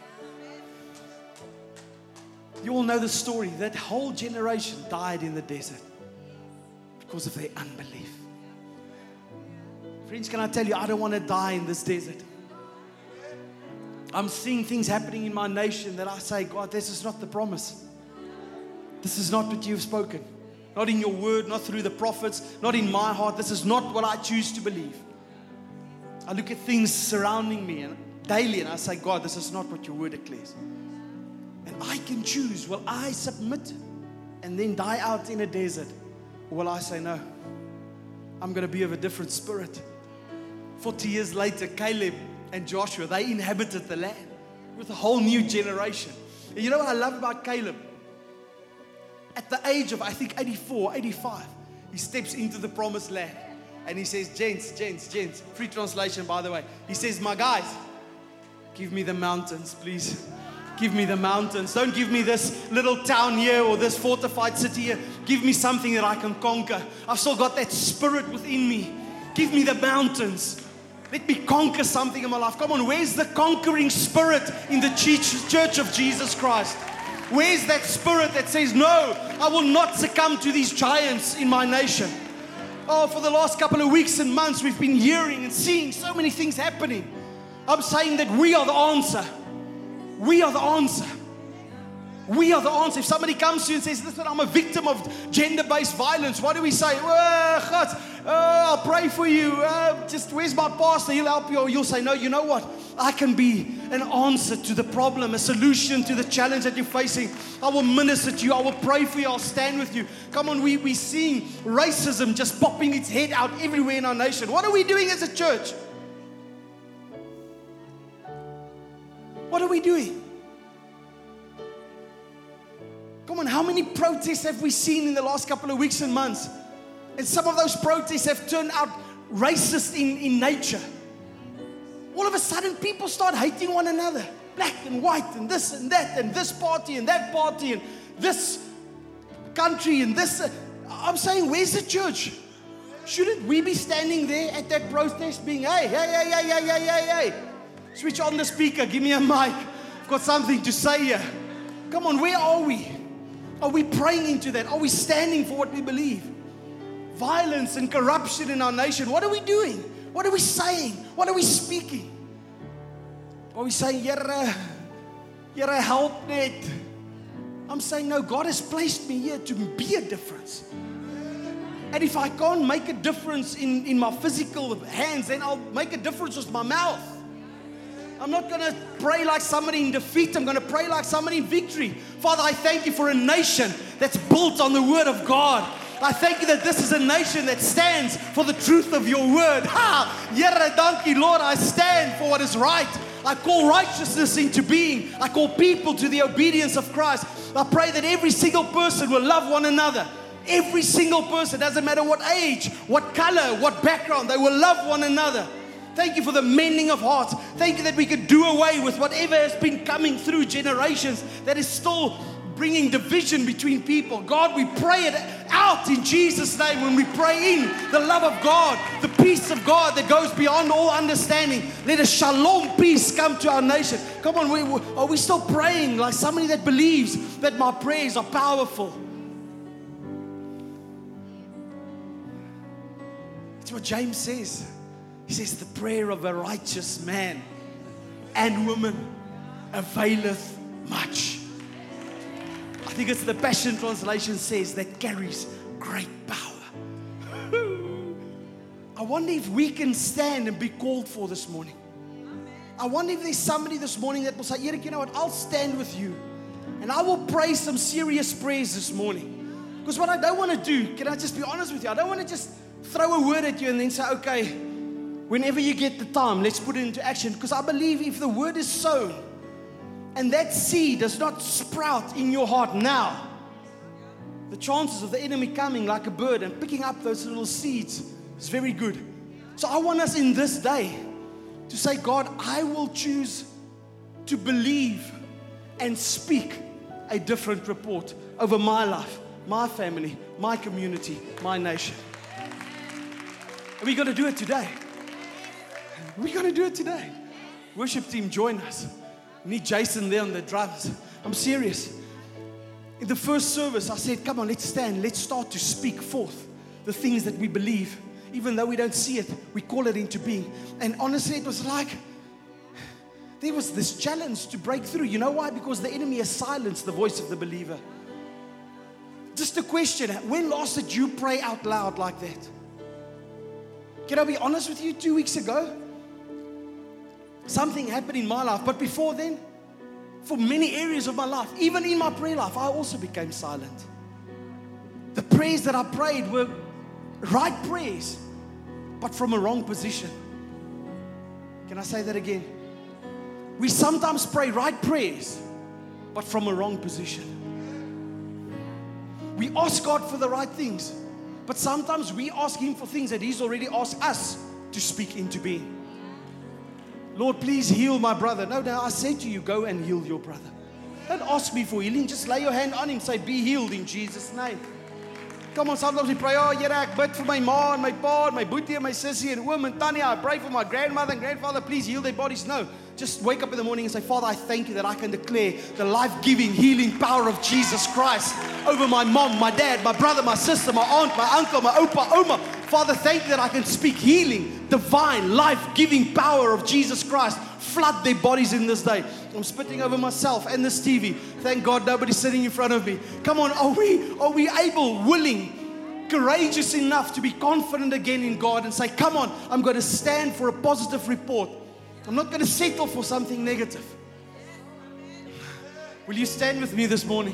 You all know the story. That whole generation died in the desert because of their unbelief. Friends, can I tell you, I don't want to die in this desert. I'm seeing things happening in my nation that I say, God, this is not the promise. This is not what you've spoken. Not in your word, not through the prophets, not in my heart. This is not what I choose to believe. I look at things surrounding me and daily and I say, God, this is not what your word declares. And I can choose, will I submit and then die out in a desert? Or will I say, no, I'm going to be of a different spirit. 40 years later, Caleb and Joshua, they inhabited the land with a whole new generation. And you know what I love about Caleb? At the age of, I think, 84, 85, he steps into the promised land. And he says, gents, free translation, by the way. He says, my guys, give me the mountains, please. Give me the mountains. Don't give me this little town here or this fortified city here. Give me something that I can conquer. I've still got that spirit within me. Give me the mountains. Let me conquer something in my life. Come on, where's the conquering spirit in the church of Jesus Christ? Where's that spirit that says, no, I will not succumb to these giants in my nation? Oh, for the last couple of weeks and months, we've been hearing and seeing so many things happening. I'm saying that we are the answer. We are the answer. We are the answer. If somebody comes to you and says, listen, I'm a victim of gender-based violence, what do we say? I'll pray for you. Just where's my pastor? He'll help you. Or you'll say, no, you know what? I can be an answer to the problem, a solution to the challenge that you're facing. I will minister to you. I will pray for you. I'll stand with you. Come on, we're seeing racism just popping its head out everywhere in our nation. What are we doing as a church? What are we doing? Come on, how many protests have we seen in the last couple of weeks and months? And some of those protests have turned out racist in nature. All of a sudden, people start hating one another. Black and white and this and that and this party and that party and this country and this. I'm saying, where's the church? Shouldn't we be standing there at that protest being, hey, switch on the speaker, give me a mic. I've got something to say here. Come on, where are we? Are we praying into that? Are we standing for what we believe? Violence and corruption in our nation. What are we doing? What are we saying? What are we speaking? Are we saying, Here, help net? I'm saying, no, God has placed me here to be a difference. And if I can't make a difference in my physical hands, then I'll make a difference with my mouth. I'm not going to pray like somebody in defeat. I'm going to pray like somebody in victory. Father, I thank you for a nation that's built on the word of God. I thank you that this is a nation that stands for the truth of your word. Ha! Here, dankie, Lord, I stand for what is right. I call righteousness into being. I call people to the obedience of Christ. I pray that every single person will love one another. Every single person, doesn't matter what age, what color, what background, they will love one another. Thank you for the mending of hearts. Thank you that we could do away with whatever has been coming through generations that is still bringing division between people. God, we pray it out in Jesus' name. When we pray in the love of God, the peace of God that goes beyond all understanding, let a shalom peace come to our nation. Come on, are we still praying like somebody that believes that my prayers are powerful? That's what James says. He says, the prayer of a righteous man and woman availeth much. I think it's the Passion Translation says that carries great power. I wonder if we can stand and be called for this morning. I wonder if there's somebody this morning that will say, Eric, you know what, I'll stand with you. And I will pray some serious prayers this morning. Because what I don't want to do, can I just be honest with you, I don't want to just throw a word at you and then say, okay, whenever you get the time, let's put it into action. Because I believe if the word is sown and that seed does not sprout in your heart now, the chances of the enemy coming like a bird and picking up those little seeds is very good. So I want us in this day to say, God, I will choose to believe and speak a different report over my life, my family, my community, my nation. And we're going to do it today. We're going to do it today. Worship team, join us. We need Jason there on the drums. I'm serious. In the first service, I said, come on, let's stand. Let's start to speak forth the things that we believe. Even though we don't see it, we call it into being. And honestly, it was like, there was this challenge to break through. You know why? Because the enemy has silenced the voice of the believer. Just a question, when last did you pray out loud like that? Can I be honest with you? 2 weeks ago, something happened in my life. But before then, for many areas of my life, even in my prayer life, I also became silent. The prayers that I prayed were right prayers, but from a wrong position. Can I say that again? We sometimes pray right prayers, but from a wrong position. We ask God for the right things, but sometimes we ask Him for things that He's already asked us to speak into being. Lord, please heal my brother. No, I say to you, go and heal your brother. Don't ask me for healing. Just lay your hand on him. Say, be healed in Jesus' name. Come on, sometimes we pray, oh, Here, ek bid vir my ma and my pa and my boetie and my sissie and oom and Tanya. I pray for my grandmother and grandfather. Please heal their bodies. No, just wake up in the morning and say, Father, I thank you that I can declare the life-giving, healing power of Jesus Christ over my mom, my dad, my brother, my sister, my aunt, my uncle, my opa, oma. Father, thank you that I can speak healing, divine, life-giving power of Jesus Christ. Flood their bodies in this day. I'm spitting over myself and this TV. Thank God nobody's sitting in front of me. Come on, are we able, willing, courageous enough to be confident again in God and say, come on, I'm going to stand for a positive report. I'm not going to settle for something negative. Will you stand with me this morning?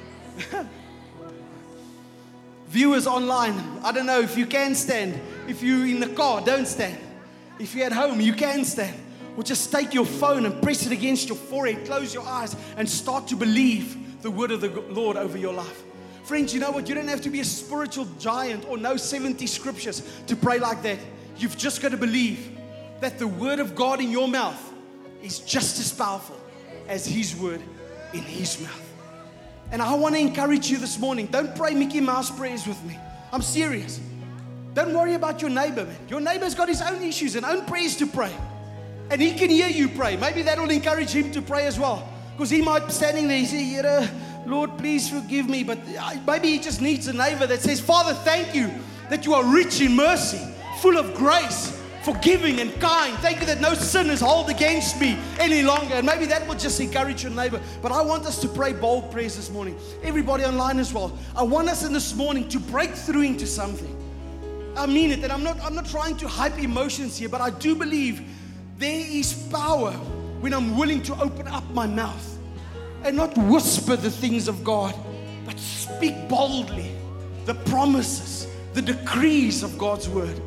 Viewers online, I don't know if you can stand. If you're in the car, don't stand. If you're at home, you can stand. Or just take your phone and press it against your forehead, close your eyes, and start to believe the word of the Lord over your life. Friends, you know what? You don't have to be a spiritual giant or know 70 scriptures to pray like that. You've just got to believe that the word of God in your mouth is just as powerful as His word in His mouth. And I want to encourage you this morning. Don't pray Mickey Mouse prayers with me. I'm serious. Don't worry about your neighbor, man. Your neighbor's got his own issues and own prayers to pray. And he can hear you pray. Maybe that will encourage him to pray as well. Because he might be standing there and say, Lord, please forgive me. But maybe he just needs a neighbor that says, Father, thank you that you are rich in mercy, full of grace, forgiving and kind. Thank you that no sin is held against me any longer. And maybe that will just encourage your neighbor. But I want us to pray bold prayers this morning. Everybody online as well. I want us in this morning to break through into something. I mean it, and I'm not trying to hype emotions here, but I do believe there is power when I'm willing to open up my mouth and not whisper the things of God, but speak boldly the promises, the decrees of God's word.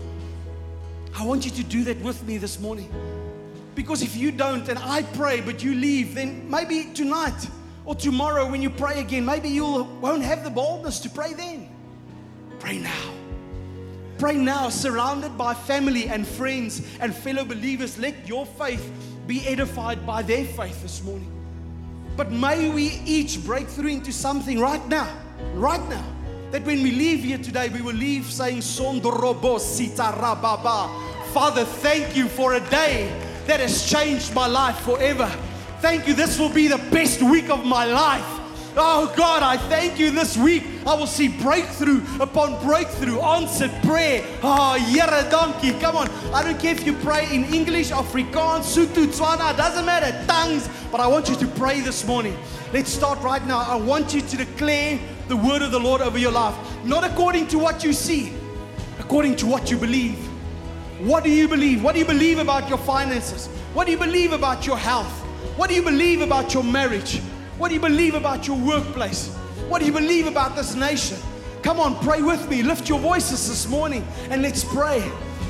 I want you to do that with me this morning. Because if you don't and I pray but you leave, then maybe tonight or tomorrow when you pray again, maybe you won't have the boldness to pray then. Pray now. Pray now, surrounded by family and friends and fellow believers. Let your faith be edified by their faith this morning. But may we each break through into something right now, that when we leave here today, we will leave saying, Sondorobo Sita Rababa. Father, thank you for a day that has changed my life forever. Thank you, this will be the best week of my life. Oh God, I thank you this week. I will see breakthrough upon breakthrough, answered prayer. Oh, Here donkey, come on. I don't care if you pray in English, Afrikaans, Sotho, Tswana, doesn't matter, tongues. But I want you to pray this morning. Let's start right now. I want you to declare the word of the Lord over your life. Not according to what you see, according to what you believe. What do you believe? What do you believe about your finances? What do you believe about your health? What do you believe about your marriage? What do you believe about your workplace? What do you believe about this nation? Come on, pray with me. Lift your voices this morning and let's pray.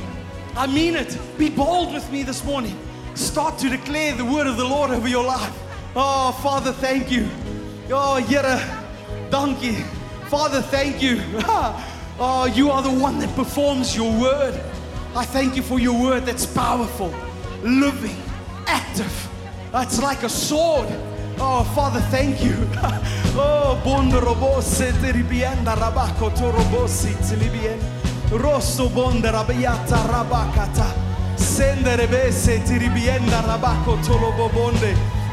I mean it. Be bold with me this morning. Start to declare the word of the Lord over your life. Oh, Father, thank you. Oh, Here donkey. Father, thank you. Oh, you are the one that performs your word. I thank you for your word that's powerful, living, active. It's like a sword. Oh, Father, thank you. Oh, bonda robose teribienda rabako torobosi tilibien. Rosso bonda rabiata rabakata. Senderebese tiribienda rabako tolobobonde.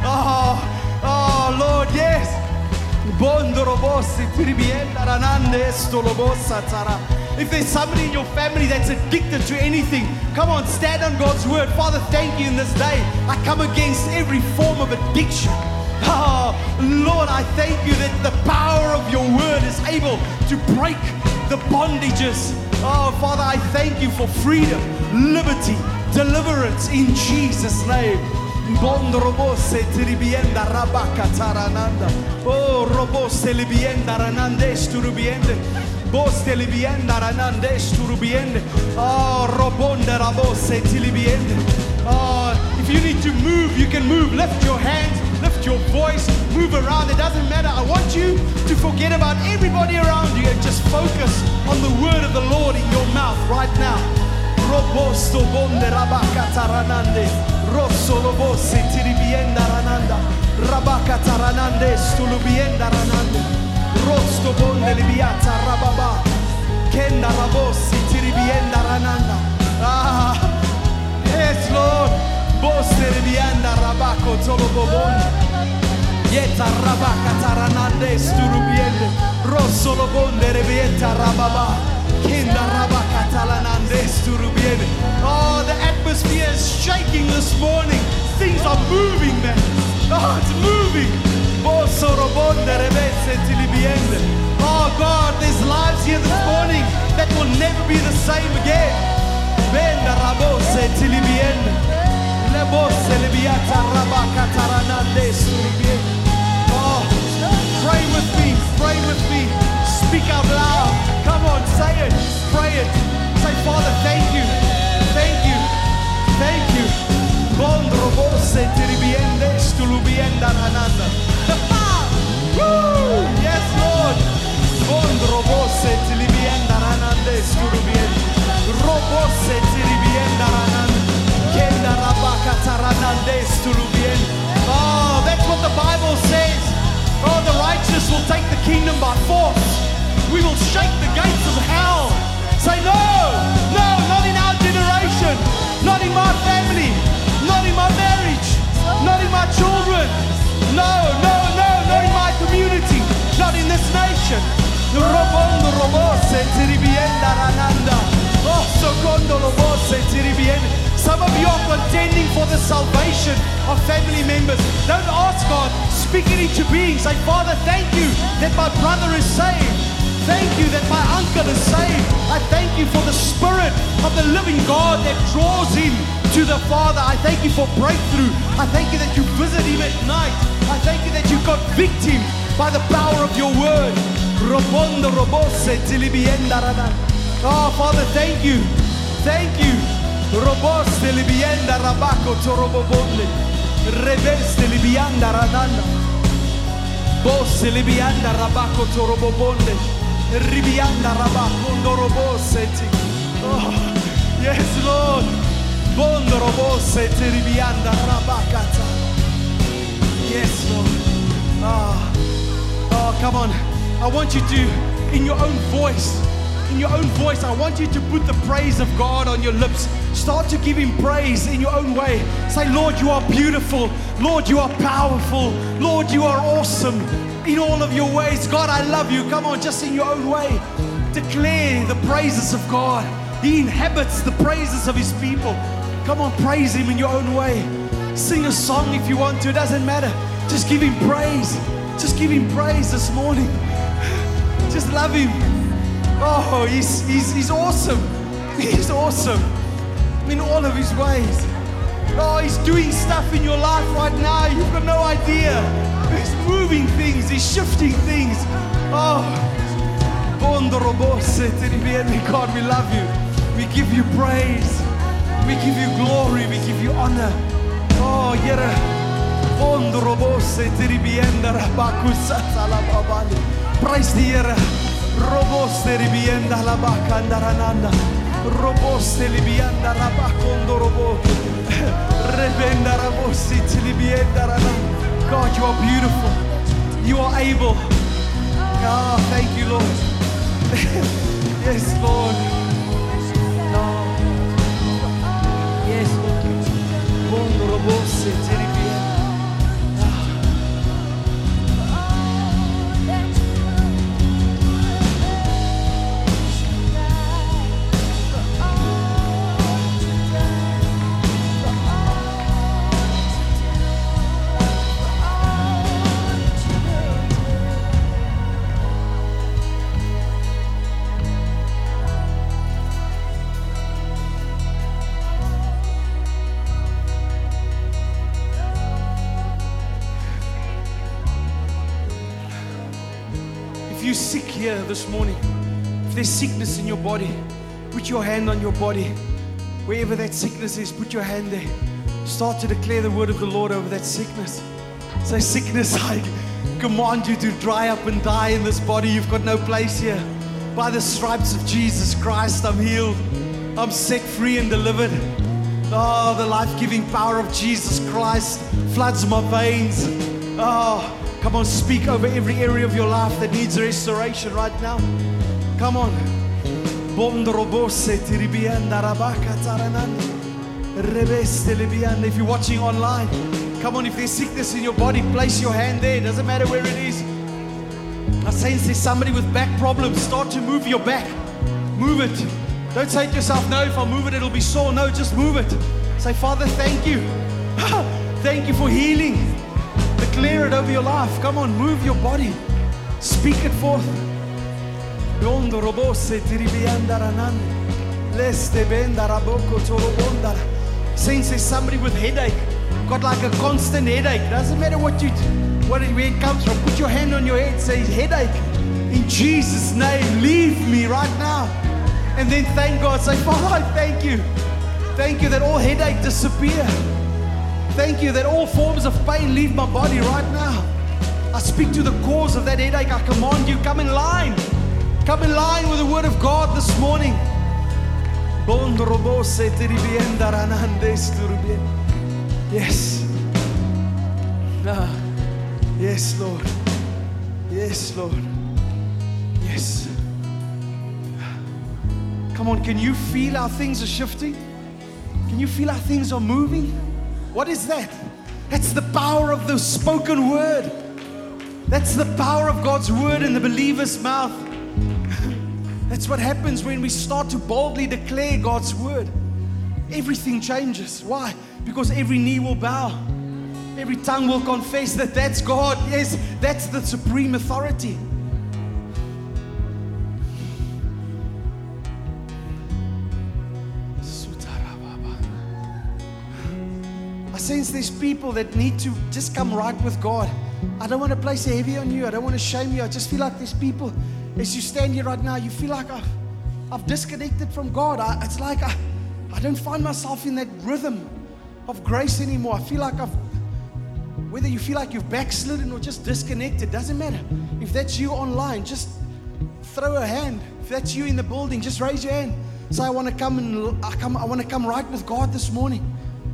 Oh, Lord, yes. Bondo robosi tiribienda ranande estolobosa tara. If there's somebody in your family that's addicted to anything, come on, stand on God's word. Father, thank you in this day. I come against every form of addiction. Oh, Lord, I thank you that the power of your word is able to break the bondages. Oh, Father, I thank you for freedom, liberty, deliverance in Jesus' name. Bondo robose tiribienda rabaka tarananda. Oh, robose libienda ranandes turubiende. Boste libienda ranandes turubiende. Oh, robonde rabose tilibiende. Oh, if you need to move, you can move. Lift your hands, lift your voice, move around. It doesn't matter. I want you to forget about everybody around you and just focus on the word of the Lord in your mouth right now. Robosto bonde rabaka taranande. Rosso lobose tiribienda rananda. Rabaka taranande stulubienda ranande. Rosto bonde libiata rababa. Kenda rabosi tiribienda rananda. Yes, Lord. Boste libienda rabako tolobobonde. Yeta rabaka taranande sturubiende. Rosso lobonde libieta rababa. Kenda rabaka taranande sturubiende. Oh, the atmosphere is shaking this morning. Things are moving, man. Oh, it's moving. Oh God, there's lives here this morning that will never be the same again. Oh, pray with me, pray with me. Speak out loud. Come on, say it, pray it. Say, Father, thank you, thank you, thank you. Yes, Lord. Oh, that's what the Bible says. Oh, the righteous will take the kingdom by force. We will shake the gates of hell. Say, no, no, not in our generation, not in my family, not in my marriage, not in my children. No, no, no, not in my community, not in this nation. Some of you are contending for the salvation of family members. Don't ask God, speak it into being. Say, Father, thank you that my brother is saved. thank you that my uncle is saved. I thank you for the Spirit of the living God that draws him to the Father. I thank you for breakthrough. I thank you that you visit him at night. I thank you that you convict him by the power of your word. Oh, Father, thank you. Thank you. Bosse libianda rabako torobobonde, ribianda rabakondo roboseti. Oh, yes, Lord. Bondo roboseti ribianda rabakata. Yes, Lord. Oh, come on. I want you to, in your own voice, I want you to put the praise of God on your lips. Start to give him praise in your own way. Say, Lord, you are beautiful. Lord, you are powerful. Lord, you are awesome in all of your ways. God, I love you. Come on, just in your own way. Declare the praises of God. He inhabits the praises of his people. Come on, praise him in your own way. Sing a song if you want to. It doesn't matter. Just give him praise. Just give him praise this morning. Just love him. Oh, he's awesome. He's awesome in all of his ways. Oh, he's doing stuff in your life right now. You've got no idea. He's moving things. He's shifting things. Oh, God, we love you. We give you praise. We give you glory. We give you honor. Oh, praise the Yere. Roboste ribienda la bacandarananda. Roboste libianda la bacondo robo. Rebenda rabosi tilibienda rana. God, you are beautiful. You are able. Ah, oh, thank you, Lord. Yes, Lord. No. Yes, Lord. Bondo roboste tilibienda. Sick here this morning, if there's sickness in your body, put your hand on your body. Wherever that sickness is, put your hand there. Start to declare the word of the Lord over that sickness. Say, sickness, I command you to dry up and die in this body. You've got no place here. By the stripes of Jesus Christ, I'm healed. I'm set free and delivered. Oh, the life-giving power of Jesus Christ floods my veins. Oh, come on, speak over every area of your life that needs restoration right now. Come on. If you're watching online, come on, if there's sickness in your body, place your hand there. It doesn't matter where it is. I sense there's somebody with back problems. Start to move your back. Move it. Don't say to yourself, no, if I move it, it'll be sore. No, just move it. Say, Father, thank you. Thank you for healing. Declare it over your life. Come on, move your body. Speak it forth. Sense there's somebody with headache. Got like a constant headache. Doesn't matter where it comes from. Put your hand on your head. Say, headache, in Jesus' name, leave me right now. And then thank God. Say, Father, I thank you. Thank you that all headache disappear. Thank you that all forms of pain leave my body right now. I speak to the cause of that headache. I command you, come in line. Come in line with the word of God this morning. Yes. Yes, Lord. Yes, Lord. Yes. Come on, can you feel how things are shifting? Can you feel how things are moving? What is that? That's the power of the spoken word. That's the power of God's word in the believer's mouth. That's what happens when we start to boldly declare God's word. Everything changes. Why? Because every knee will bow. Every tongue will confess that that's God. Yes, that's the supreme authority. I sense there's people that need to just come right with God. I don't want to place a heavy on you. I don't want to shame you. I just feel like there's people, as you stand here right now, you feel like I've disconnected from God. It's like I don't find myself in that rhythm of grace anymore. I feel like whether you feel like you've backslidden or just disconnected, doesn't matter. If that's you online, just throw a hand. If that's you in the building, just raise your hand. Say, I want to come right with God this morning.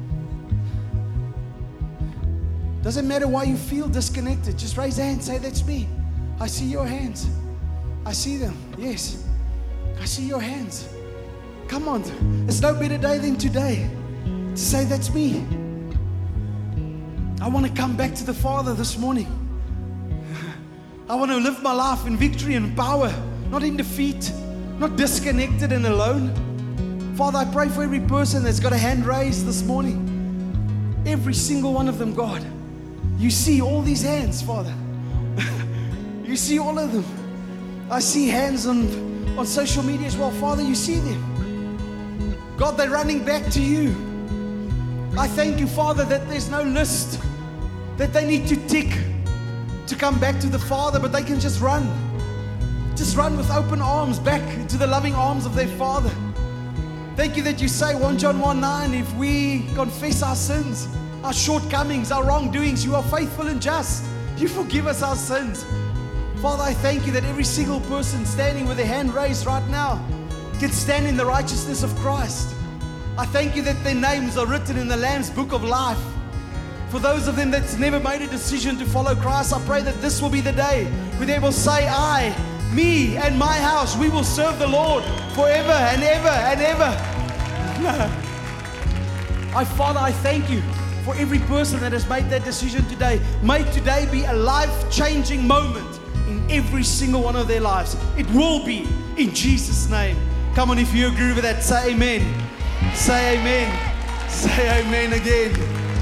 Doesn't matter why you feel disconnected. Just raise a hand. Say, that's me. I see your hands. I see them. Yes. I see your hands. Come on. It's no better day than today to say, that's me. I want to come back to the Father this morning. I want to live my life in victory and power, not in defeat, not disconnected and alone. Father, I pray for every person that's got a hand raised this morning. Every single one of them, God. You see all these hands, Father. You see all of them. I see hands on social media as well. Father, you see them. God, they're running back to you. I thank you, Father, that there's no list that they need to tick to come back to the Father, but they can just run. Just run with open arms back to the loving arms of their Father. Thank you that you say 1 John 1:9, if we confess our sins, our shortcomings, our wrongdoings, you are faithful and just. You forgive us our sins. Father, I thank you that every single person standing with their hand raised right now can stand in the righteousness of Christ. I thank you that their names are written in the Lamb's book of life. For those of them that's never made a decision to follow Christ, I pray that this will be the day where they will say, I, me, and my house, we will serve the Lord forever and ever and ever. Father, I thank you for every person that has made that decision today. May today be a life-changing moment in every single one of their lives. It will be in Jesus' name. Come on, if you agree with that, say amen. Say amen. Say amen again.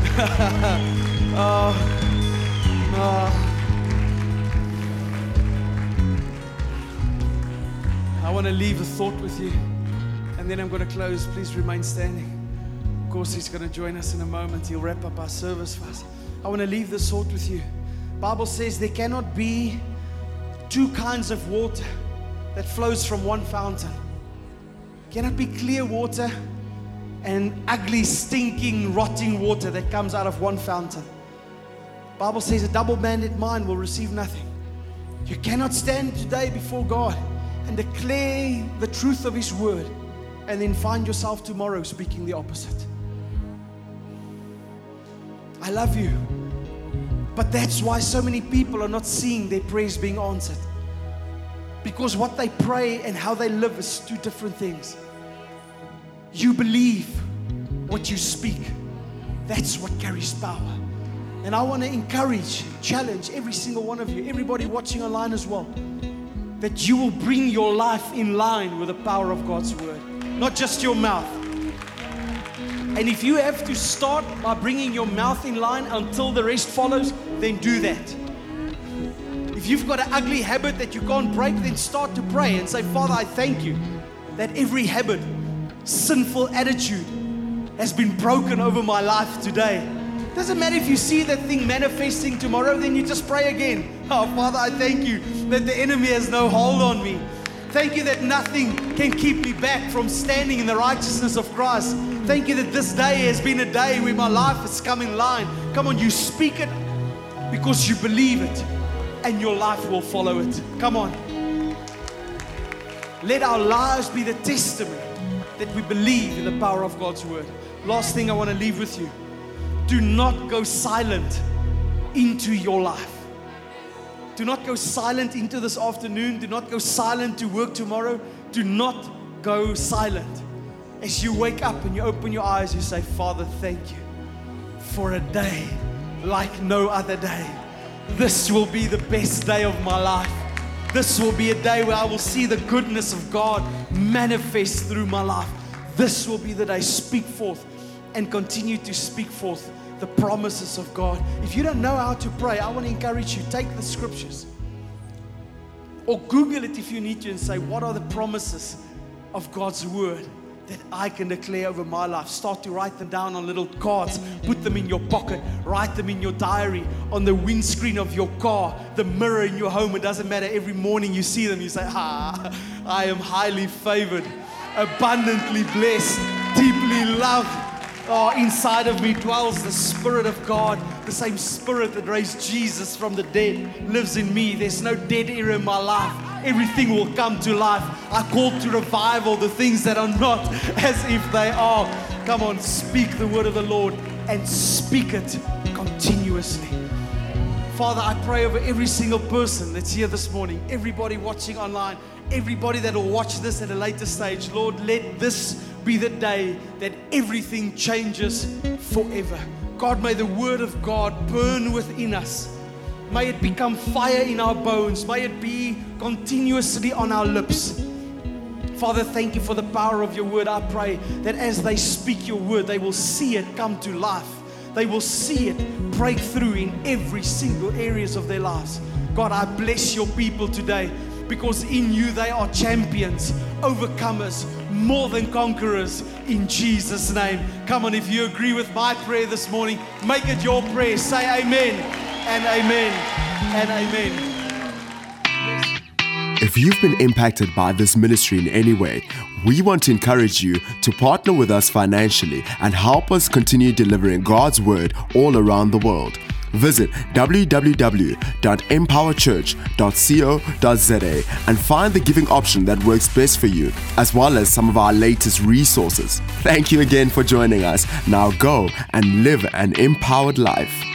I want to leave a thought with you, and then I'm going to close. Please remain standing. Of course, he's going to join us in a moment. He'll wrap up our service for us. I want to leave this thought with you. The Bible says there cannot be two kinds of water that flows from one fountain. Cannot be clear water and ugly, stinking, rotting water that comes out of one fountain. The Bible says a double-minded mind will receive nothing. You cannot stand today before God and declare the truth of His word and then find yourself tomorrow speaking the opposite. I love you. But that's why so many people are not seeing their prayers being answered. Because what they pray and how they live is two different things. You believe what you speak. That's what carries power. And I want to encourage, challenge every single one of you, everybody watching online as well, that you will bring your life in line with the power of God's word, not just your mouth. And if you have to start by bringing your mouth in line until the rest follows, then do that. If you've got an ugly habit that you can't break, then start to pray and say, Father, I thank you that every habit, sinful attitude has been broken over my life today. Doesn't matter if you see that thing manifesting tomorrow, then you just pray again. Oh, Father, I thank you that the enemy has no hold on me. Thank you that nothing can keep me back from standing in the righteousness of Christ. Thank you that this day has been a day where my life has come in line. Come on, you speak it because you believe it, and your life will follow it. Come on. Let our lives be the testament that we believe in the power of God's word. Last thing I want to leave with you. Do not go silent into your life. Do not go silent into this afternoon. Do not go silent to work tomorrow. Do not go silent. As you wake up and you open your eyes, you say, Father, thank you for a day like no other day. This will be the best day of my life. This will be a day where I will see the goodness of God manifest through my life. This will be the day. Speak forth and continue to speak forth the promises of God. If you don't know how to pray, I want to encourage you, take the scriptures or Google it if you need to and say, what are the promises of God's word that I can declare over my life. Start to write them down on little cards. Put them in your pocket. Write them in your diary, on the windscreen of your car, the mirror in your home. It doesn't matter. Every morning you see them, you say, I am highly favored, abundantly blessed, deeply loved. Oh, inside of me dwells the Spirit of God. The same Spirit that raised Jesus from the dead lives in me. There's no dead area in my life. Everything will come to life. I call to revival the things that are not as if they are. Come on, speak the word of the Lord and speak it continuously. Father, I pray over every single person that's here this morning, everybody watching online, everybody that will watch this at a later stage. Lord, let this be the day that everything changes forever. God, may the word of God burn within us. May it become fire in our bones. May it be continuously on our lips. Father, thank you for the power of your word. I pray that as they speak your word, they will see it come to life. They will see it break through in every single areas of their lives. God, I bless your people today, because in you they are champions, overcomers, more than conquerors, in Jesus' name. Come on, if you agree with my prayer this morning, make it your prayer. Say amen and amen and amen. If you've been impacted by this ministry in any way, we want to encourage you to partner with us financially and help us continue delivering God's word all around the world. Visit www.empowerchurch.co.za and find the giving option that works best for you, as well as some of our latest resources. Thank you again for joining us. Now go and live an empowered life.